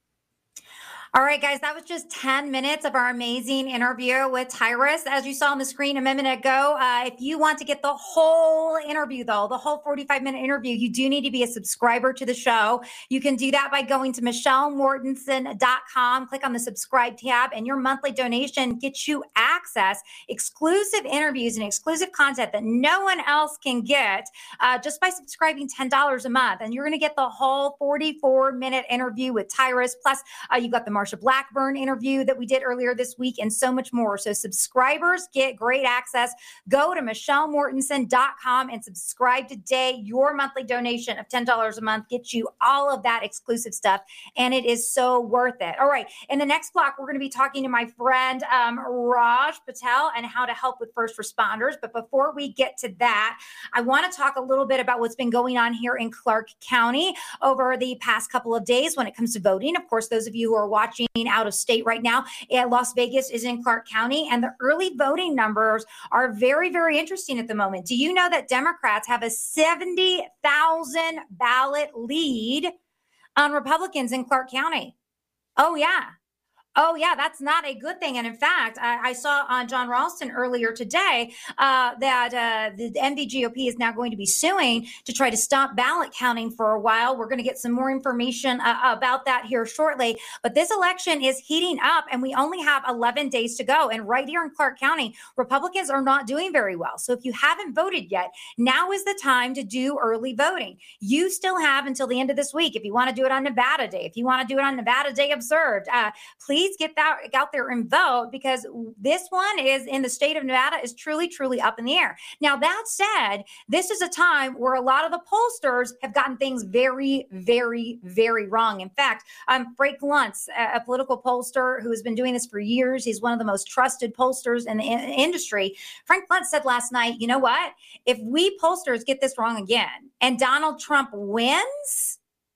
All right, guys, that was just ten minutes of our amazing interview with Tyrus. As you saw on the screen a minute ago, uh, if you want to get the whole interview, though, the whole forty-five minute interview, you do need to be a subscriber to the show. You can do that by going to Michelle Mortensen dot com, click on the subscribe tab, and your monthly donation gets you access, exclusive interviews and exclusive content that no one else can get uh, just by subscribing ten dollars a month. And you're going to get the whole forty-four minute interview with Tyrus. Plus, uh, you got the Marsha Blackburn interview that we did earlier this week and so much more. So subscribers get great access. Go to Michelle Mortensen dot com and subscribe today. Your monthly donation of ten dollars a month gets you all of that exclusive stuff, and it is so worth it. All right. In the next block, we're going to be talking to my friend um, Raj Patel and how to help with first responders. But before we get to that, I want to talk a little bit about what's been going on here in Clark County over the past couple of days when it comes to voting. Of course, those of you who are watching out of state right now, Las Vegas is in Clark County, and the early voting numbers are very, very interesting at the moment. Do you know that Democrats have a seventy thousand ballot lead on Republicans in Clark County? Oh, yeah. Oh, yeah, that's not a good thing. And in fact, I, I saw on John Ralston earlier today uh, that uh, the M V G O P is now going to be suing to try to stop ballot counting for a while. We're going to get some more information uh, about that here shortly. But this election is heating up, and we only have eleven days to go. And right here in Clark County, Republicans are not doing very well. So if you haven't voted yet, now is the time to do early voting. You still have until the end of this week. If you want to do it on Nevada Day, if you want to do it on Nevada Day Observed, uh, please get that out there and vote, because this one is in the state of Nevada is truly, truly up in the air. Now, that said, this is a time where a lot of the pollsters have gotten things very, very, very wrong. In fact, um, Frank Luntz, a political pollster who has been doing this for years, he's one of the most trusted pollsters in the in- industry. Frank Luntz said last night, you know what? If we pollsters get this wrong again and Donald Trump wins,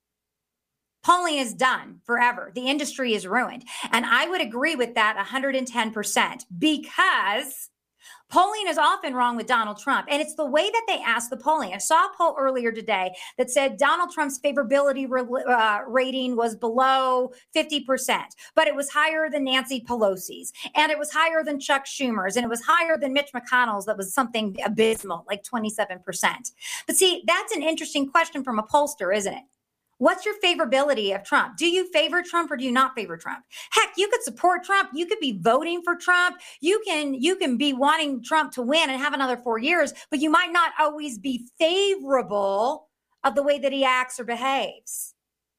polling is done forever. The industry is ruined. And I would agree with that one hundred ten percent, because polling is often wrong with Donald Trump. And it's the way that they ask the polling. I saw a poll earlier today that said Donald Trump's favorability re- uh, rating was below fifty percent, but it was higher than Nancy Pelosi's, and it was higher than Chuck Schumer's, and it was higher than Mitch McConnell's. That was something abysmal, like twenty-seven percent. But see, that's an interesting question from a pollster, isn't it? What's your favorability of Trump? Do you favor Trump or do you not favor Trump? Heck, you could support Trump. You could be voting for Trump. You can, you can be wanting Trump to win and have another four years, but you might not always be favorable of the way that he acts or behaves.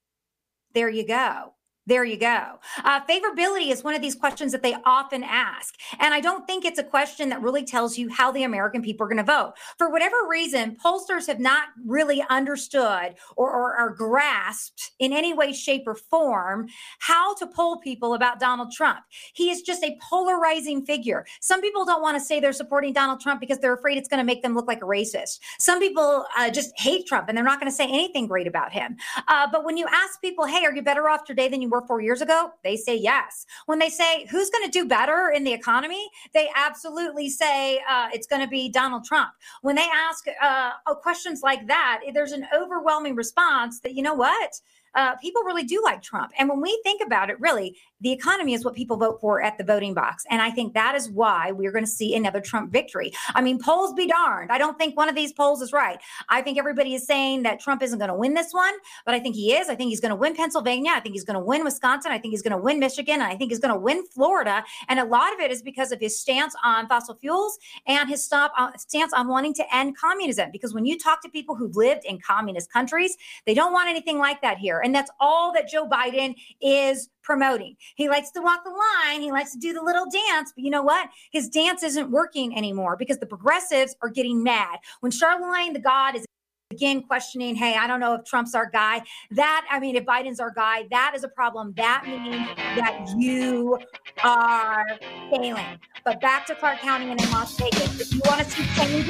There you go. There you go. Uh, favorability is one of these questions that they often ask. And I don't think it's a question that really tells you how the American people are going to vote. For whatever reason, pollsters have not really understood or, or, or grasped in any way, shape, or form how to poll people about Donald Trump. He is just a polarizing figure. Some people don't want to say they're supporting Donald Trump because they're afraid it's going to make them look like a racist. Some people uh, just hate Trump and they're not going to say anything great about him. Uh, but when you ask people, hey, are you better off today than you were four years ago? They say yes. When they say, who's going to do better in the economy? They absolutely say uh, it's going to be Donald Trump. When they ask uh, questions like that, there's an overwhelming response that, you know what? Uh, people really do like Trump. And when we think about it, really, the economy is what people vote for at the voting box. And I think that is why we're going to see another Trump victory. I mean, polls be darned. I don't think one of these polls is right. I think everybody is saying that Trump isn't going to win this one, but I think he is. I think he's going to win Pennsylvania. I think he's going to win Wisconsin. I think he's going to win Michigan. And I think he's going to win Florida. And a lot of it is because of his stance on fossil fuels and his stop on, stance on wanting to end communism. Because when you talk to people who've lived in communist countries, they don't want anything like that here. And that's all that Joe Biden is promoting. He likes to walk the line. He likes to do the little dance. But you know what? His dance isn't working anymore because the progressives are getting mad. When Charlemagne the God is again questioning, hey, I don't know if Trump's our guy. That, I mean, if Biden's our guy, that is a problem. That means that you are failing. But back to Clark County and in Las Vegas. If you want to see changes,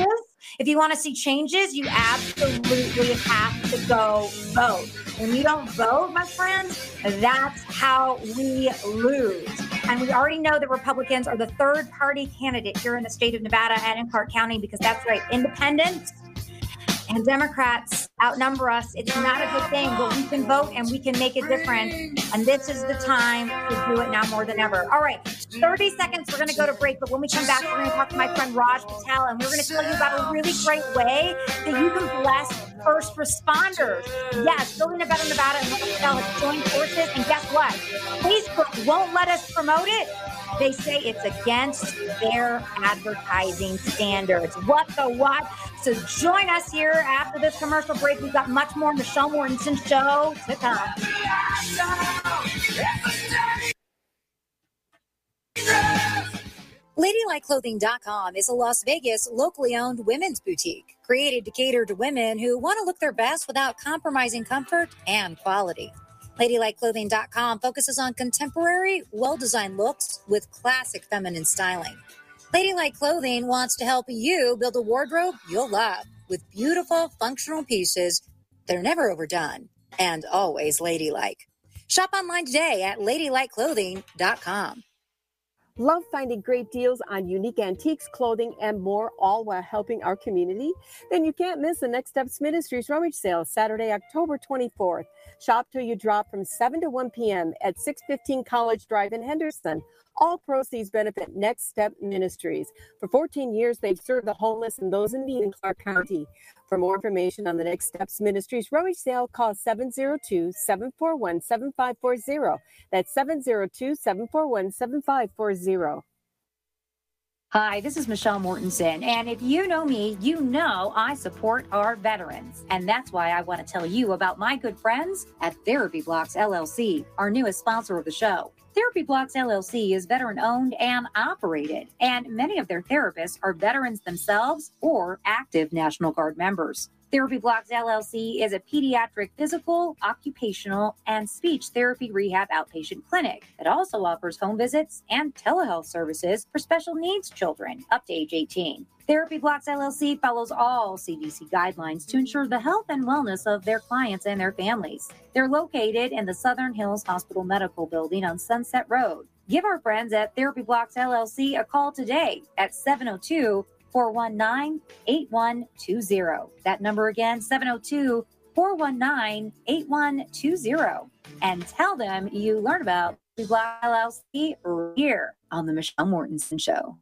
If you want to see changes, you absolutely have to go vote. When you don't vote, my friends, that's how we lose. And we already know that Republicans are the third party candidate here in the state of Nevada and in Clark County, because that's right, independents and Democrats outnumber us. It's not a good thing, but we can vote and we can make a difference. And this is the time to do it now more than ever. All right, thirty seconds. We're going to go to break. But when we come back, we're going to talk to my friend Raj Patel, and we're going to tell you about a really great way that you can bless first responders. Yes, Building a Better Nevada and Raj Patel have joined forces. And guess what? Facebook won't let us promote it. They say it's against their advertising standards. What the what? So join us here after this commercial break. We've got much more Michelle Mortensen Show to come. Ladylike Clothing dot com is a Las Vegas locally owned women's boutique created to cater to women who want to look their best without compromising comfort and quality. Ladylike Clothing dot com focuses on contemporary, well-designed looks with classic feminine styling. Ladylike Clothing wants to help you build a wardrobe you'll love with beautiful, functional pieces that are never overdone and always ladylike. Shop online today at Ladylike Clothing dot com. Love finding great deals on unique antiques, clothing, and more, all while helping our community? Then you can't miss the Next Steps Ministries rummage sale Saturday, October twenty-fourth. Shop till you drop from seven to one p.m. at six fifteen College Drive in Henderson. All proceeds benefit Next Step Ministries. For fourteen years, they've served the homeless and those in need in Clark County. For more information on the Next Steps Ministries rummage sale, call seven zero two, seven four one, seven five four zero. That's seven zero two, seven four one, seven five four zero. Hi, this is Michelle Mortensen, and if you know me, you know I support our veterans, and that's why I want to tell you about my good friends at Therapy Blocks L L C, our newest sponsor of the show. Therapy Blocks L L C is veteran-owned and operated, and many of their therapists are veterans themselves or active National Guard members. Therapy Blocks L L C is a pediatric physical, occupational, and speech therapy rehab outpatient clinic that also offers home visits and telehealth services for special needs children up to age eighteen. Therapy Blocks L L C follows all C D C guidelines to ensure the health and wellness of their clients and their families. They're located in the Southern Hills Hospital Medical Building on Sunset Road. Give our friends at Therapy Blocks L L C a call today at seven oh two, four one nine, eight one two zero. That number again, seven oh two, four one nine, eight one two zero. And tell them you learned about Therapy Blocks L L C here on the Michelle Mortensen Show.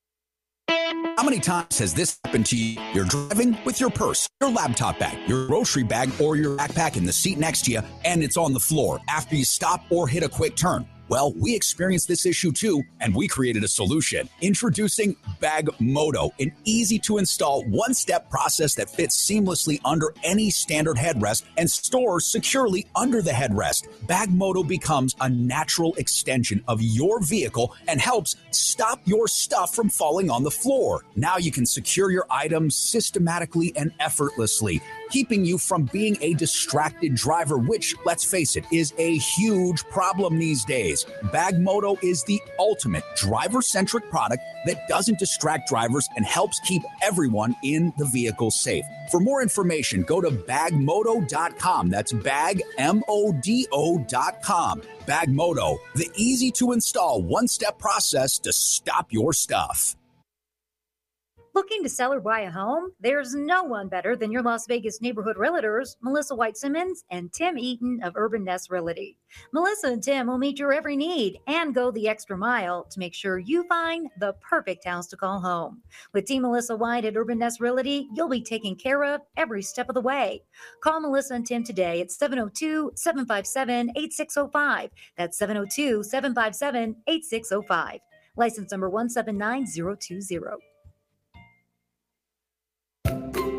How many times has this happened to you? You're driving with your purse, your laptop bag, your grocery bag, or your backpack in the seat next to you, and it's on the floor after you stop or hit a quick turn. Well, we experienced this issue too, and we created a solution. Introducing Bagmoto, an easy-to-install one-step process that fits seamlessly under any standard headrest and stores securely under the headrest. Bagmoto becomes a natural extension of your vehicle and helps stop your stuff from falling on the floor. Now you can secure your items systematically and effortlessly, keeping you from being a distracted driver, which, let's face it, is a huge problem these days. Bagmoto is the ultimate driver-centric product that doesn't distract drivers and helps keep everyone in the vehicle safe. For more information, go to bagmoto dot com. That's bag, M O D O dot com. Bagmoto, the easy-to-install one-step process to stop your stuff. Looking to sell or buy a home? There's no one better than your Las Vegas neighborhood realtors, Melissa White Simmons and Tim Eaton of Urban Nest Realty. Melissa and Tim will meet your every need and go the extra mile to make sure you find the perfect house to call home. With Team Melissa White at Urban Nest Realty, you'll be taken care of every step of the way. Call Melissa and Tim today at seven oh two, seven five seven, eight six oh five. That's seven oh two, seven five seven, eight six oh five. License number one seven nine zero two zero.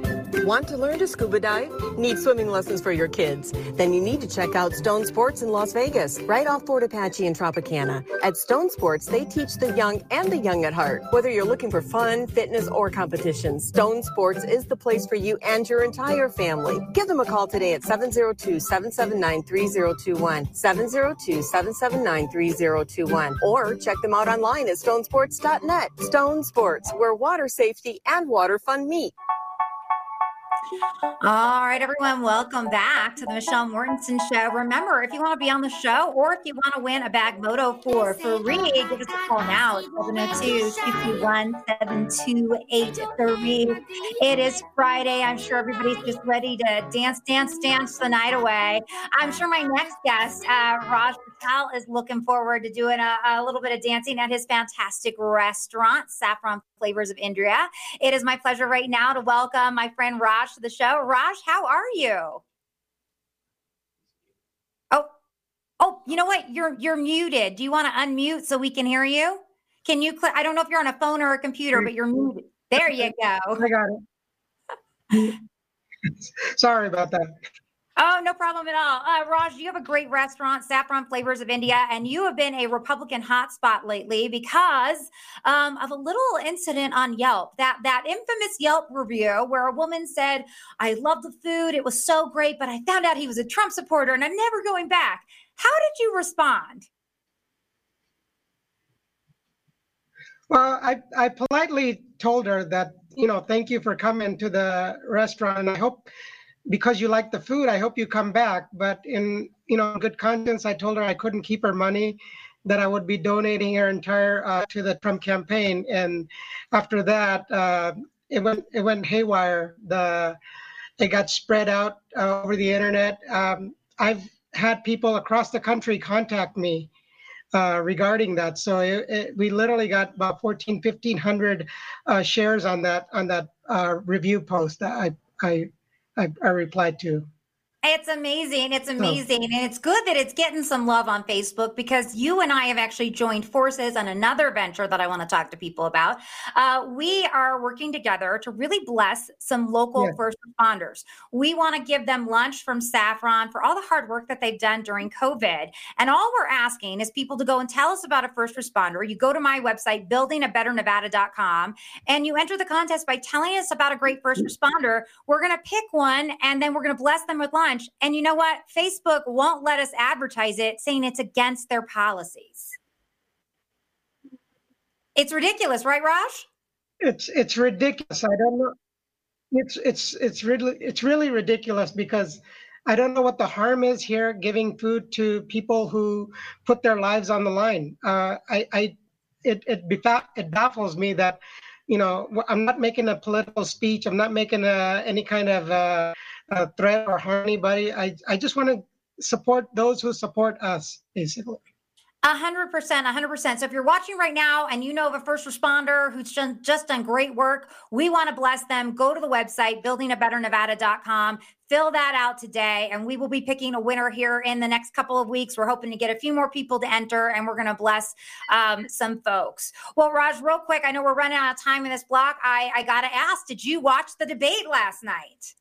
Want to learn to scuba dive? Need swimming lessons for your kids? Then you need to check out Stone Sports in Las Vegas, right off Fort Apache and Tropicana. At Stone Sports, they teach the young and the young at heart. Whether you're looking for fun, fitness, or competitions, Stone Sports is the place for you and your entire family. Give them a call today at seven oh two, seven seven nine, three oh two one, seven oh two, seven seven nine, three oh two one, or check them out online at stone sports dot net. Stone Sports, where water safety and water fun meet. All right, everyone, welcome back to the Michelle Mortensen Show. Remember, if you want to be on the show or if you want to win a bag Moto for free, give us a call now at seven oh two, two two one, seven two eight three. It is Friday. I'm sure everybody's just ready to dance, dance, dance the night away. I'm sure my next guest, uh, Raj Patel, is looking forward to doing a, a little bit of dancing at his fantastic restaurant, Saffron Flavors of India. It is my pleasure right now to welcome my friend Raj to the show. Raj, how are you? Oh, oh, you know what? You're you're muted. Do you want to unmute so we can hear you? Can you? Cl- I don't know if you're on a phone or a computer, but you're muted. There you go. I got it. Sorry about that. Oh, no problem at all. Uh, Raj, you have a great restaurant, Saffron Flavors of India, and you have been a Republican hotspot lately because um, of a little incident on Yelp, that, that infamous Yelp review where a woman said, I love the food, it was so great, but I found out he was a Trump supporter and I'm never going back. How did you respond? Well, I, I politely told her that, you know, thank you for coming to the restaurant, and I hope because you like the food, I hope you come back. But in, you know, good conscience, I told her I couldn't keep her money, that I would be donating her entire uh, to the Trump campaign. And after that, uh, it went it went haywire. The it got spread out uh, over the internet. Um, I've had people across the country contact me uh, regarding that. So it, it, we literally got about fourteen, fifteen hundred uh, shares on that on that uh, review post that I I. I, I replied to. It's amazing. It's amazing. And it's good that it's getting some love on Facebook because you and I have actually joined forces on another venture that I want to talk to people about. Uh, we are working together to really bless some local yeah. first responders. We want to give them lunch from Saffron for all the hard work that they've done during COVID. And all we're asking is people to go and tell us about a first responder. You go to my website, building a better nevada dot com, and you enter the contest by telling us about a great first responder. We're going to pick one, and then we're going to bless them with lunch. And you know what? Facebook won't let us advertise it, saying it's against their policies. It's ridiculous, right, Raj? It's it's ridiculous. I don't know. It's it's it's really it's really ridiculous because I don't know what the harm is here giving food to people who put their lives on the line. Uh, I I it it befa- it baffles me that, you know, I'm not making a political speech. I'm not making a, any kind of uh, a threat or harm anybody. I, I just want to support those who support us, basically. A hundred percent, a hundred percent. So if you're watching right now and you know of a first responder who's just, just done great work, we want to bless them. Go to the website, building a better nevada dot com. Fill that out today, and we will be picking a winner here in the next couple of weeks. We're hoping to get a few more people to enter, and we're going to bless um, some folks. Well, Raj, real quick, I know we're running out of time in this block. I, I got to ask, did you watch the debate last night?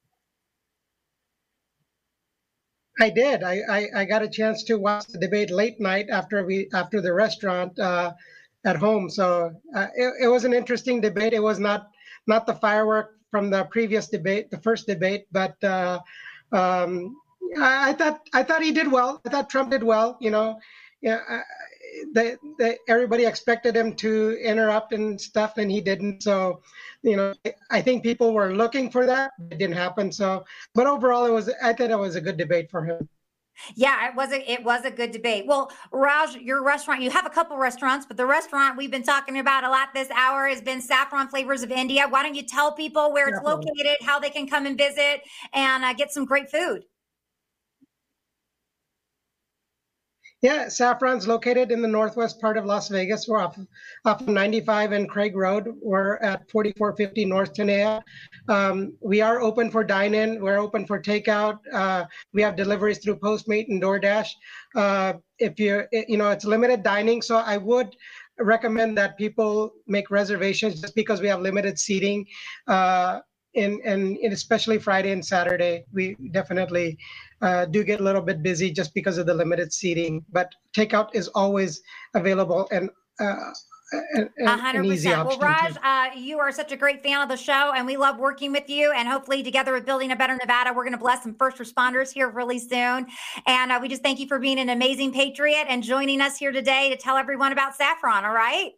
I did. I, I, I got a chance to watch the debate late night after we after the restaurant uh, at home. So uh, it, it was an interesting debate. It was not not the firework from the previous debate, the first debate, but uh, um, I, I thought I thought he did well. I thought Trump did well. You know, yeah. I, They, they, everybody expected him to interrupt and stuff, and he didn't. So, you know, I think people were looking for that. It didn't happen. So, but overall, it was. I thought it was a good debate for him. Yeah, it was a it was a good debate. Well, Raj, your restaurant, you have a couple restaurants, but the restaurant we've been talking about a lot this hour has been Saffron Flavors of India. Why don't you tell people where it's Definitely. located, how they can come and visit, and uh, get some great food? Yeah, Saffron's located in the northwest part of Las Vegas. We're off, off of ninety-five and Craig Road. We're at forty-four fifty North Tenaya. Um, we are open for dine-in. We're open for takeout. Uh, we have deliveries through Postmate and DoorDash. Uh, if you're, you know, it's limited dining, so I would recommend that people make reservations just because we have limited seating. Uh, and, and and especially Friday and Saturday, we definitely uh, do get a little bit busy just because of the limited seating. But takeout is always available and uh, an, one hundred an easy percent. Well, option. Raj, too. uh, you are such a great fan of the show, and we love working with you. And hopefully, together with Building a Better Nevada, we're going to bless some first responders here really soon. And uh, we just thank you for being an amazing patriot and joining us here today to tell everyone about Saffron. All right.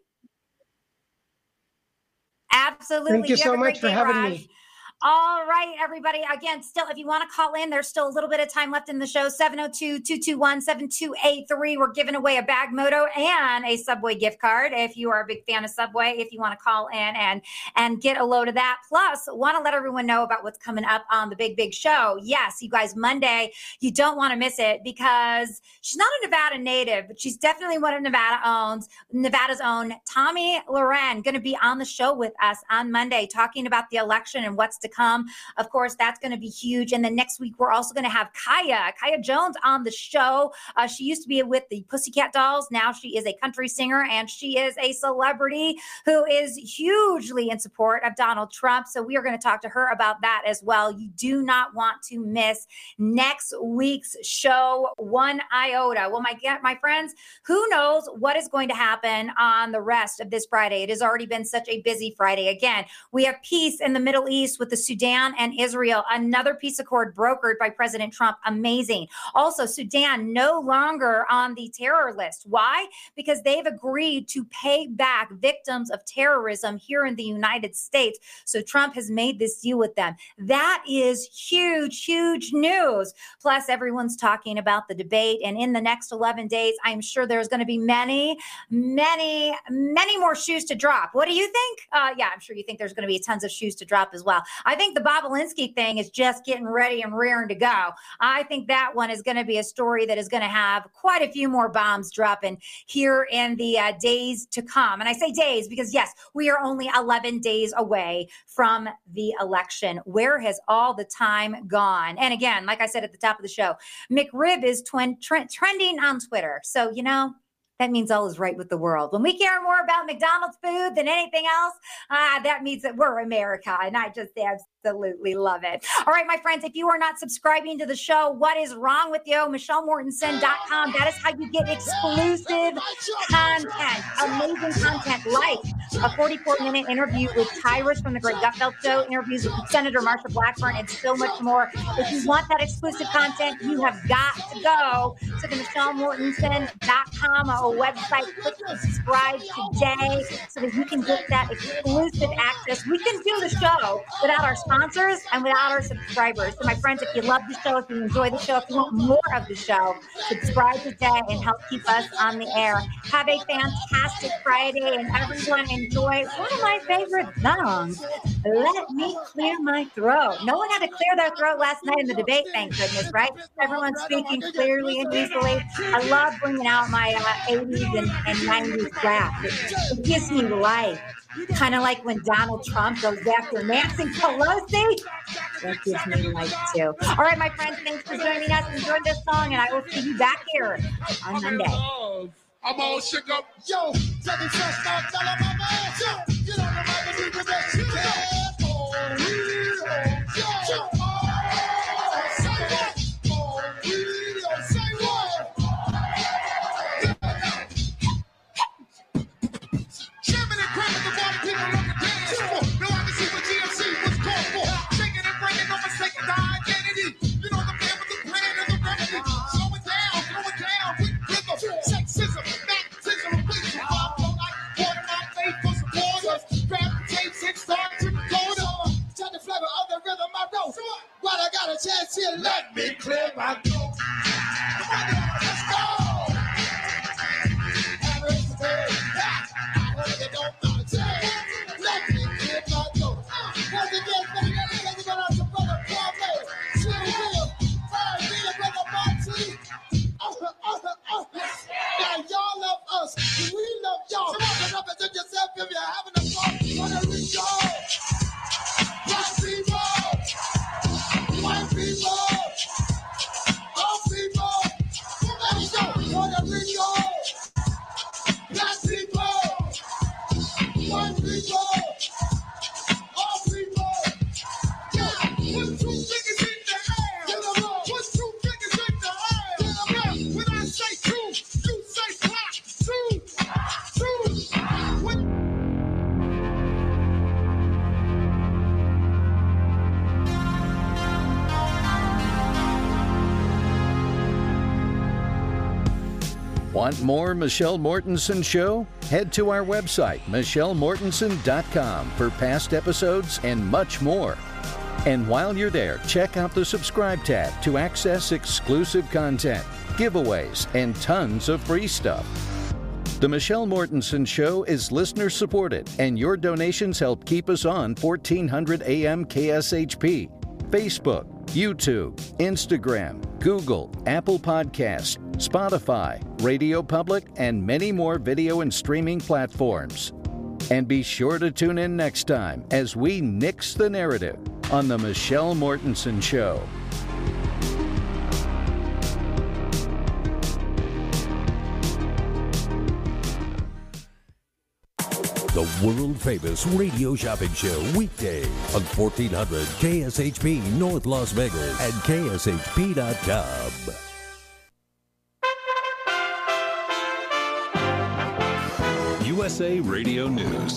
Absolutely. Thank you, you so much for day, having Raj. me. All right, everybody. Again, still, if you want to call in, there's still a little bit of time left in the show. seven oh two, two two one, seven two eight three. We're giving away a bag moto and a Subway gift card. If you are a big fan of Subway, if you want to call in and, and get a load of that. Plus, want to let everyone know about what's coming up on the Big, Big Show. Yes, you guys, Monday, you don't want to miss it because she's not a Nevada native, but she's definitely one of Nevada owns, Nevada's own Tomi Lahren, going to be on the show with us on Monday talking about the election and what's to come. Of course, that's going to be huge. And then next week, we're also going to have Kaya, Kaya Jones on the show. Uh, she used to be with the Pussycat Dolls. Now she is a country singer and she is a celebrity who is hugely in support of Donald Trump. So we are going to talk to her about that as well. You do not want to miss next week's show one iota. Well, my, my friends, who knows what is going to happen on the rest of this Friday? It has already been such a busy Friday. Again, we have peace in the Middle East with the Sudan and Israel, another peace accord brokered by President Trump. Amazing. Also, Sudan no longer on the terror list. Why? Because they've agreed to pay back victims of terrorism here in the United States. So Trump has made this deal with them. That is huge, huge news. Plus, everyone's talking about the debate. And in the next eleven days, I'm sure there's going to be many, many, many more shoes to drop. What do you think? Uh, yeah, I'm sure you think there's going to be tons of shoes to drop as well. I think the Bob Alinsky thing is just getting ready and rearing to go. I think that one is going to be a story that is going to have quite a few more bombs dropping here in the uh, days to come. And I say days because, yes, we are only eleven days away from the election. Where has all the time gone? And again, like I said at the top of the show, McRib is twin, tre- trending on Twitter. So, you know, that means all is right with the world. When we care more about McDonald's food than anything else, uh, that means that we're America. And I just absolutely love it. All right, my friends, if you are not subscribing to the show, what is wrong with you? Michelle Mortensen dot com. That is how you get exclusive content, amazing content, like a forty-four minute interview with Tyrus from the Greg Gutfeld Show, interviews with Senator Marsha Blackburn, and so much more. If you want that exclusive content, you have got to go to the Michelle Mortensen dot com website. Click subscribe today so that you can get that exclusive access. We can do the show without our sponsors and without our subscribers. So my friends, if you love the show, if you enjoy the show, if you want more of the show, subscribe today and help keep us on the air. Have a fantastic Friday and everyone enjoy one of my favorite songs, Let Me Clear My Throat. No one had to clear their throat last night in the debate, thank goodness, right? Everyone's speaking clearly and easily. I love bringing out my uh, eighties and, and nineties rap. It, it gives me life. Kind of like when Donald Trump goes after Nancy Pelosi. That gives me life too. All right, my friends, thanks for joining us. Enjoy this song, and I will see you back here on Monday. I'm all shook up. Yo, tell me trust my fellow my man. Yo, get on the mic and do the best you can. Oh, yo, yo, oh, say what? Oh, yo, say what? Jamming and cramming the ball, people on the dance floor. No, I can see what G M C was called for. Shaking and bringing no mistake of the identity. You know the man with the plan and the remedy. Slow it down, slow it down with rhythm. Sexism, baptism, please. Pop flow like water, my faith for supporters. Grab the tapes and start to record them. Tell the flavor of the rhythm I know. While I got a chance here, let me clear my throat. Come on, let's go. Have it today. I know you don't know today. Let me clear my throat. Once again, baby, let me go out to brother Kwame. Chill Will. Fire me and brother Monty. Uh, uh, uh. Now y'all love us. We love y'all. Come on, represent yourself if you're having a fun. Wanna reach y'all. Black people. White people. All people. Let's go. Wanna reach y'all. Black people. White people. All people. Want more Michelle Mortensen Show? Head to our website, michelle mortensen dot com, for past episodes and much more. And while you're there, check out the subscribe tab to access exclusive content, giveaways, and tons of free stuff. The Michelle Mortensen Show is listener-supported, and your donations help keep us on fourteen hundred A M K S H P, Facebook, YouTube, Instagram, Google, Apple Podcasts, Spotify, Radio Public, and many more video and streaming platforms. And be sure to tune in next time as we nix the narrative on The Michelle Mortensen Show. The world-famous radio shopping show, weekdays on fourteen hundred K S H P North Las Vegas and K S H P dot com. U S A Radio News.